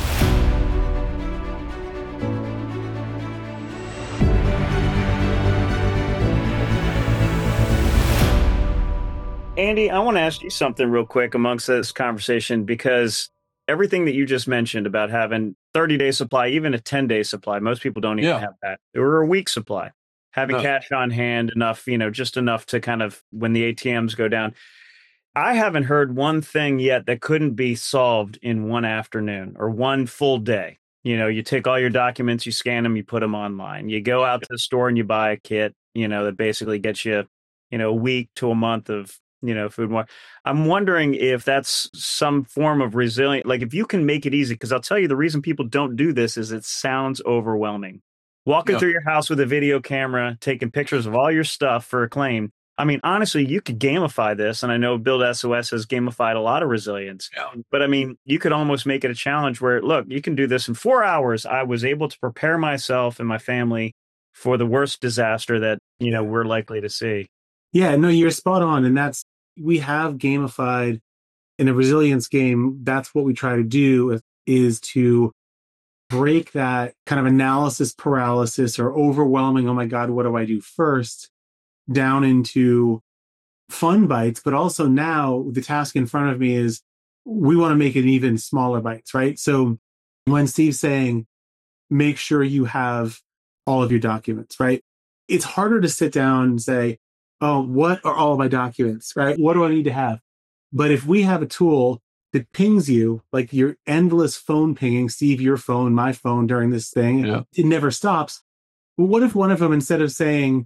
Andy, I want to ask you something real quick amongst this conversation because everything that you just mentioned about having 30-day supply, even a 10-day supply, most people don't even have that. Or a week supply. Having cash on hand enough, just enough to kind of when the ATMs go down. I haven't heard one thing yet that couldn't be solved in one afternoon or one full day. You take all your documents, you scan them, you put them online. You go out to the store and you buy a kit, that basically gets you, a week to a month of food and water. I'm wondering if that's some form of resilience. Like if you can make it easy, because I'll tell you the reason people don't do this is it sounds overwhelming. Walking through your house with a video camera, taking pictures of all your stuff for a claim. I mean, honestly, you could gamify this. And I know Build SOS has gamified a lot of resilience. But I mean, you could almost make it a challenge where, look, you can do this in 4 hours. I was able to prepare myself and my family for the worst disaster that, we're likely to see. Yeah, no, you're spot on. And we have gamified in a resilience game. That's what we try to do is to break that kind of analysis paralysis or overwhelming, oh my God, what do I do first, down into fun bites. But also now the task in front of me is we want to make it even smaller bites, right? So when Steve's saying, make sure you have all of your documents, right? It's harder to sit down and say, oh, what are all of my documents, right? What do I need to have? But if we have a tool that pings you, like your endless phone pinging, Steve, your phone, my phone during this thing, it never stops. Well, what if one of them, instead of saying,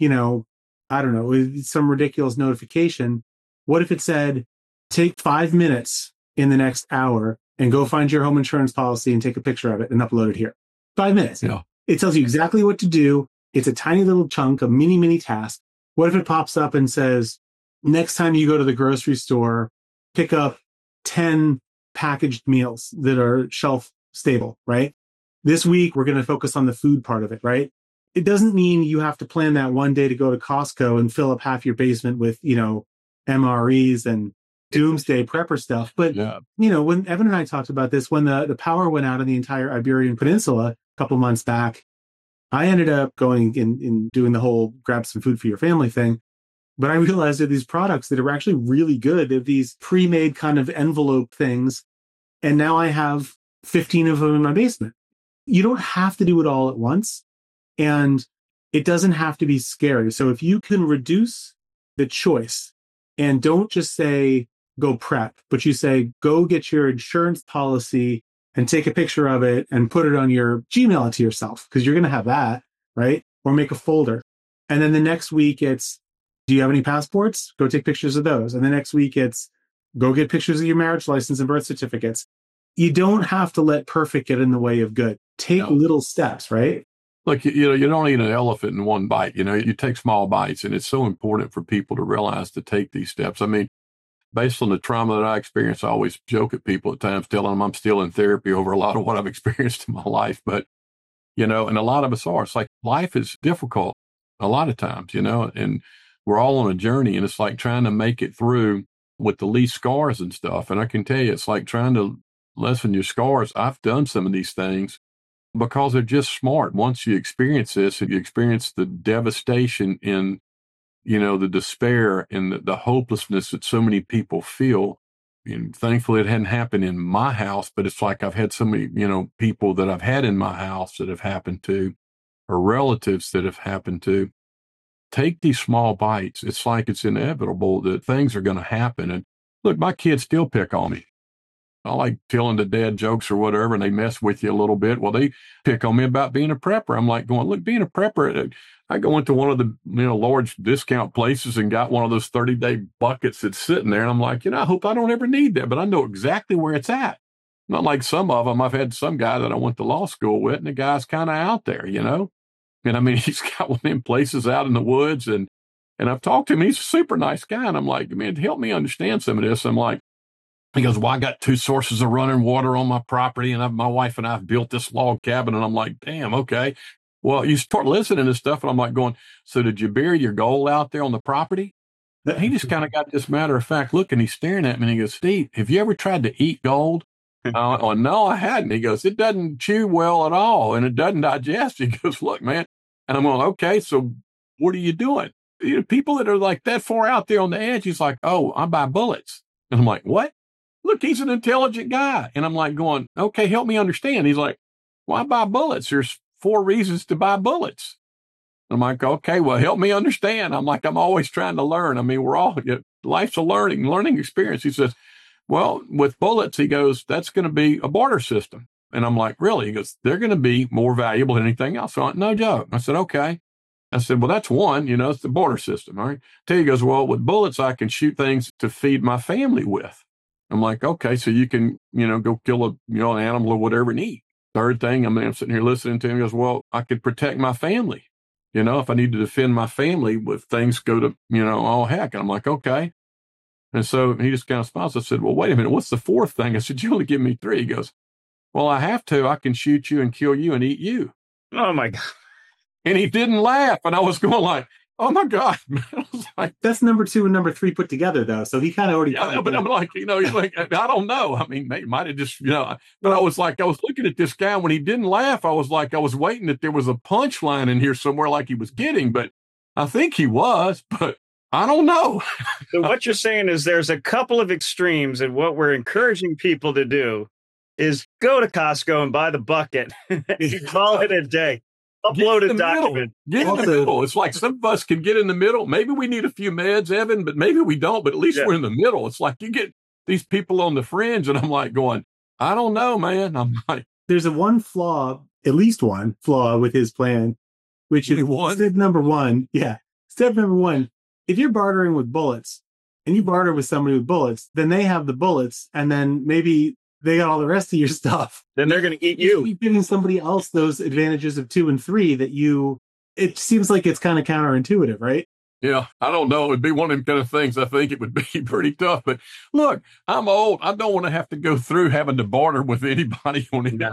I don't know, some ridiculous notification, what if it said, take 5 minutes in the next hour and go find your home insurance policy and take a picture of it and upload it here? 5 minutes. Yeah. It tells you exactly what to do. It's a tiny little chunk, a mini task. What if it pops up and says, next time you go to the grocery store, pick up 10 packaged meals that are shelf stable, right? This week, we're going to focus on the food part of it, right? It doesn't mean you have to plan that one day to go to Costco and fill up half your basement with, MREs and doomsday prepper stuff. But, when Evan and I talked about this, when the power went out in the entire Iberian Peninsula a couple months back, I ended up going and doing the whole grab some food for your family thing. But I realized that these products that are actually really good, they're these pre-made kind of envelope things. And now I have 15 of them in my basement. You don't have to do it all at once. And it doesn't have to be scary. So if you can reduce the choice and don't just say, go prep, but you say, go get your insurance policy and take a picture of it and put it on your Gmail it to yourself, because you're going to have that, right? Or make a folder. And then the next week it's, do you have any passports? Go take pictures of those. And the next week it's, go get pictures of your marriage license and birth certificates. You don't have to let perfect get in the way of good. Take little steps, right? Look, you don't eat an elephant in one bite. You take small bites, and it's so important for people to realize to take these steps. I mean, based on the trauma that I experienced, I always joke at people at times, telling them I'm still in therapy over a lot of what I've experienced in my life. But, and a lot of us are. It's like life is difficult a lot of times, and we're all on a journey, and it's like trying to make it through with the least scars and stuff. And I can tell you, it's like trying to lessen your scars. I've done some of these things because they're just smart. Once you experience this and you experience the devastation in, the despair and the hopelessness that so many people feel. And thankfully it hadn't happened in my house, but it's like I've had so many, people that I've had in my house that have happened to, or relatives that have happened to. Take these small bites. It's like it's inevitable that things are going to happen. And look, my kids still pick on me. I like telling the dad jokes or whatever, and they mess with you a little bit. Well, they pick on me about being a prepper. I'm like going, look, being a prepper, I go into one of the, large discount places and got one of those 30-day buckets that's sitting there. And I'm like, I hope I don't ever need that, but I know exactly where it's at. Not like some of them. I've had some guy that I went to law school with, and the guy's kind of out there, And I mean, he's got one of them places out in the woods, and I've talked to him. He's a super nice guy. And I'm like, man, help me understand some of this. I'm like, he goes, well, I got 2 sources of running water on my property, and my wife and I have built this log cabin. And I'm like, damn, okay. Well, you start listening to stuff, and I'm like going, so did you bury your gold out there on the property? He just kind of got this matter of fact look, and he's staring at me, and he goes, Steve, have you ever tried to eat gold? Oh, no, I hadn't. He goes, it doesn't chew well at all, and it doesn't digest. He goes, look, man. And I'm going, okay, so what are you doing? People that are like that far out there on the edge, he's like, oh, I buy bullets. And I'm like, what? Look, he's an intelligent guy. And I'm like going, okay, help me understand. He's like, well, I buy bullets. There's 4 reasons to buy bullets. I'm like, okay, well, help me understand. I'm like, I'm always trying to learn. I mean, life's a learning experience. He says, well, with bullets, he goes, that's going to be a barter system. And I'm like, really? He goes, they're going to be more valuable than anything else. So no joke. I said, okay. I said, well, that's one, it's the barter system. All right. He goes, well, with bullets, I can shoot things to feed my family with. I'm like, okay, so you can, go kill an animal or whatever and eat. Third thing, I'm sitting here listening to him. He goes, well, I could protect my family. If I need to defend my family if things go to, all heck. And I'm like, okay. And so he just kind of smiles. I said, well, wait a minute. What's the 4th thing? I said, you only give me 3. He goes, well, I have to. I can shoot you and kill you and eat you. Oh, my God. And he didn't laugh. And I was going like, oh, my God. I was like, that's number 2 and number 3 put together, though. So he kind of already. Yeah, but I'm like, he's like, I don't know. I mean, he might have just, but I was looking at this guy when he didn't laugh. I was waiting that there was a punchline in here somewhere like he was kidding, but I think he was, but I don't know. So what you're saying is there's a couple of extremes, and what we're encouraging people to do is go to Costco and buy the bucket and call it a day. Upload a document. Get in the middle. It's like some of us can get in the middle. Maybe we need a few meds, Evan, but maybe we don't. But at least we're in the middle. It's like you get these people on the fringe, and I'm like going, I don't know, man. I'm like, there's at least one flaw with his plan, which is step number 1. Yeah. Step number 1, if you're bartering with bullets and you barter with somebody with bullets, then they have the bullets, and then maybe they got all the rest of your stuff. Then they're going to eat you. You're giving somebody else those advantages of 2 and 3 it seems like it's kind of counterintuitive, right? Yeah, I don't know. It would be one of them kind of things. I think it would be pretty tough. But look, I'm old. I don't want to have to go through having to barter with anybody.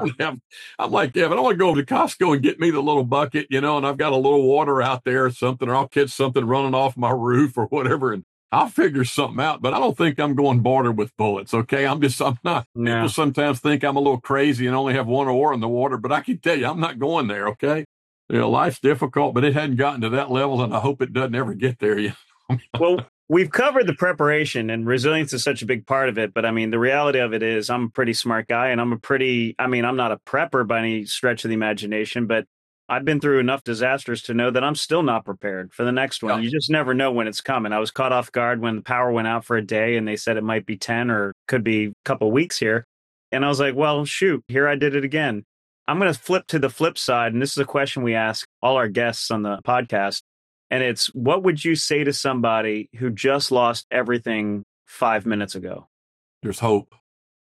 I'm like, yeah, but I want to go over to Costco and get me the little bucket, and I've got a little water out there or something, or I'll catch something running off my roof or whatever, and I'll figure something out. But I don't think I'm going barter with bullets, okay? I'm not. No. People sometimes think I'm a little crazy and only have one oar in the water, but I can tell you, I'm not going there, okay? Life's difficult, but it hadn't gotten to that level, and I hope it doesn't ever get there yet. Well, we've covered the preparation, and resilience is such a big part of it. But I mean, the reality of it is I'm a pretty smart guy, and I'm not a prepper by any stretch of the imagination, but I've been through enough disasters to know that I'm still not prepared for the next one. Yeah. You just never know when it's coming. I was caught off guard when the power went out for a day, and they said it might be 10 or could be a couple of weeks here. And I was like, well, shoot, here I did it again. I'm going to flip to the flip side. And this is a question we ask all our guests on the podcast. And it's, what would you say to somebody who just lost everything 5 minutes ago? There's hope,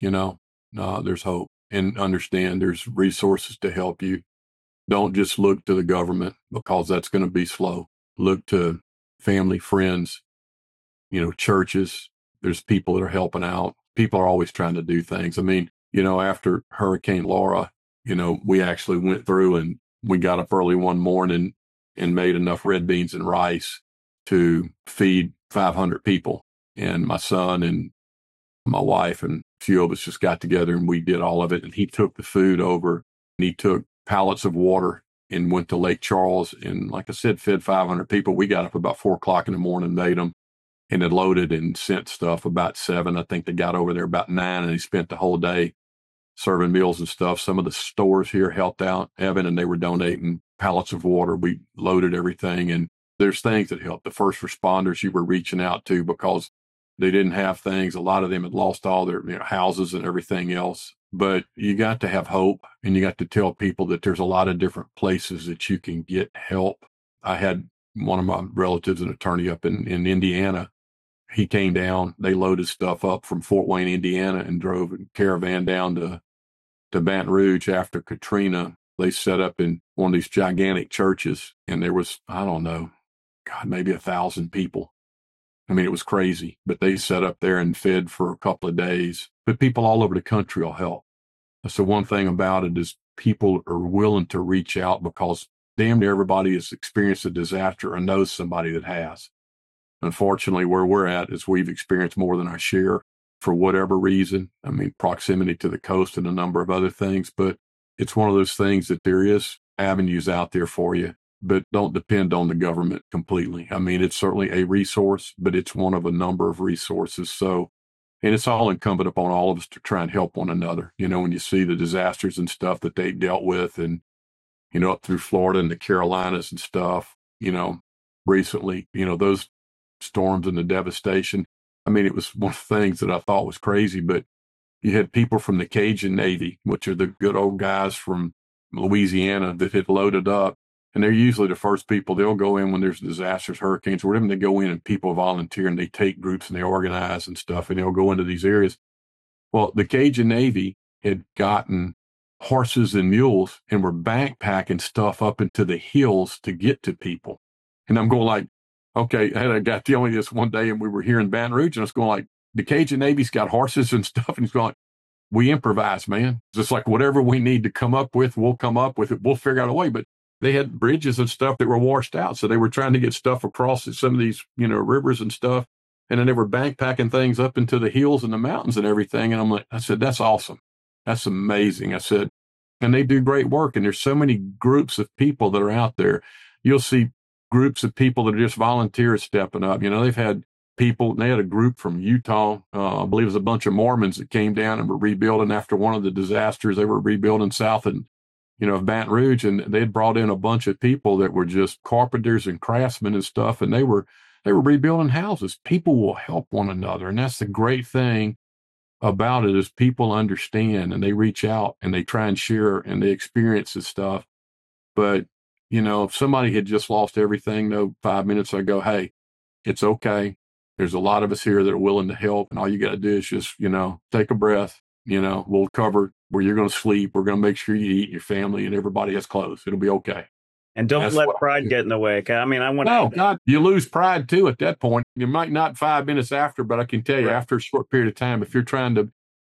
there's hope, and understand there's resources to help you. Don't just look to the government, because that's going to be slow. Look to family, friends, churches, There's people that are helping out. People are always trying to do things. I mean, after Hurricane Laura, we actually went through and we got up early one morning and made enough red beans and rice to feed 500 people. And my son and my wife and a few of us just got together and we did all of it. And he took the food over and he took pallets of water and went to Lake Charles. And like I said, fed 500 people. We got up about 4:00 in the morning, made them, and had loaded and sent stuff about 7. I think they got over there about 9, and he spent the whole day serving meals and stuff. Some of the stores here helped out, Evan, and they were donating pallets of water. We loaded everything, and there's things that helped. The first responders you were reaching out to because they didn't have things. A lot of them had lost all their houses and everything else. But you got to have hope, and you got to tell people that there's a lot of different places that you can get help. I had one of my relatives, an attorney up in Indiana. He came down. They loaded stuff up from Fort Wayne, Indiana, and drove a caravan down to Baton Rouge after Katrina. They set up in one of these gigantic churches, and there was, I don't know, God, maybe 1,000 people. I mean, it was crazy, but they set up there and fed for a couple of days. But people all over the country will help. That's the one thing about it is people are willing to reach out because damn near everybody has experienced a disaster or knows somebody that has. Unfortunately, where we're at is we've experienced more than our share for whatever reason. I mean, proximity to the coast and a number of other things, but it's one of those things that there is avenues out there for you, but don't depend on the government completely. I mean, it's certainly a resource, but it's one of a number of resources. So, and it's all incumbent upon all of us to try and help one another. When you see the disasters and stuff that they dealt with and, up through Florida and the Carolinas and stuff, recently, those storms and the devastation. I mean, it was one of the things that I thought was crazy, but you had people from the Cajun Navy, which are the good old guys from Louisiana that had loaded up. And they're usually the first people. They'll go in when there's disasters, hurricanes, or whatever. They go in and people volunteer and they take groups and they organize and stuff, and they'll go into these areas. Well, the Cajun Navy had gotten horses and mules and were backpacking stuff up into the hills to get to people. And I'm going like, okay, I had a guy telling me this one day, and we were here in Baton Rouge, and I was going like, the Cajun Navy's got horses and stuff, and he's going like, we improvise, man. Just like whatever we need to come up with, we'll come up with it. We'll figure out a way. But they had bridges and stuff that were washed out, so they were trying to get stuff across some of these, rivers and stuff, and then they were backpacking things up into the hills and the mountains and everything. And I'm like, I said, that's awesome. That's amazing. I said, and they do great work. And there's so many groups of people that are out there. You'll see groups of people that are just volunteers stepping up. They've had people, they had a group from Utah, I believe it was a bunch of Mormons that came down and were rebuilding after one of the disasters. They were rebuilding south of Baton Rouge, and they had brought in a bunch of people that were just carpenters and craftsmen and stuff, and they were rebuilding houses. People will help one another, and that's the great thing about it is people understand and they reach out and they try and share and they experience this stuff. But if somebody had just lost everything, 5 minutes ago, hey, it's okay. There's a lot of us here that are willing to help, and all you got to do is just, take a breath. We'll cover where you're going to sleep. We're going to make sure you eat, your family, and everybody has clothes. It'll be okay. And don't let pride get in the way. I mean, No, God, you lose pride too at that point. You might not 5 minutes after, but I can tell you after a short period of time, if you're trying to,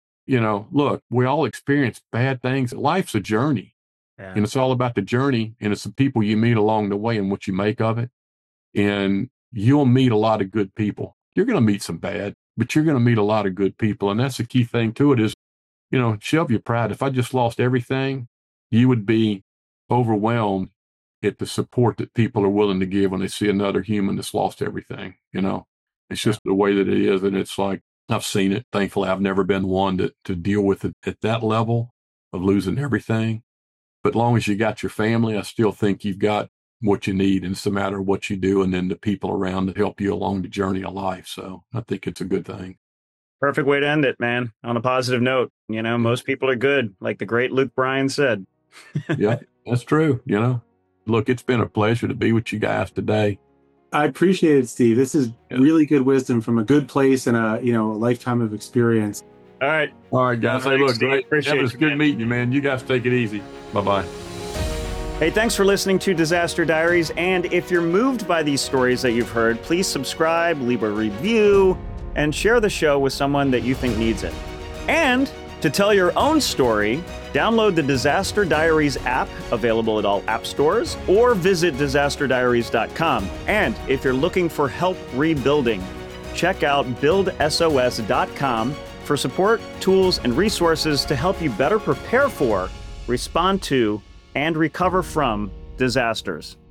look, we all experience bad things. Life's a journey. Yeah. And it's all about the journey, and it's the people you meet along the way and what you make of it. And you'll meet a lot of good people. You're going to meet some bad, but you're going to meet a lot of good people. And that's the key thing to it is, shove your pride. If I just lost everything, you would be overwhelmed at the support that people are willing to give when they see another human that's lost everything. It's just the way that it is. And it's like, I've seen it. Thankfully, I've never been one to deal with it at that level of losing everything. But as long as you got your family, I still think you've got what you need, and it's a matter of what you do and then the people around that help you along the journey of life. So I think it's a good thing. Perfect way to end it, man. On a positive note, most people are good, like the great Luke Bryan said. Yeah, that's true. Look, it's been a pleasure to be with you guys today. I appreciate it, Steve. This is really good wisdom from a good place and a lifetime of experience. All right, guys. Hey, look, great. It was good meeting you, man. You guys take it easy. Bye-bye. Hey, thanks for listening to Disaster Diaries. And if you're moved by these stories that you've heard, please subscribe, leave a review, and share the show with someone that you think needs it. And to tell your own story, download the Disaster Diaries app, available at all app stores, or visit disasterdiaries.com. And if you're looking for help rebuilding, check out buildsos.com for support, tools, and resources to help you better prepare for, respond to, and recover from disasters.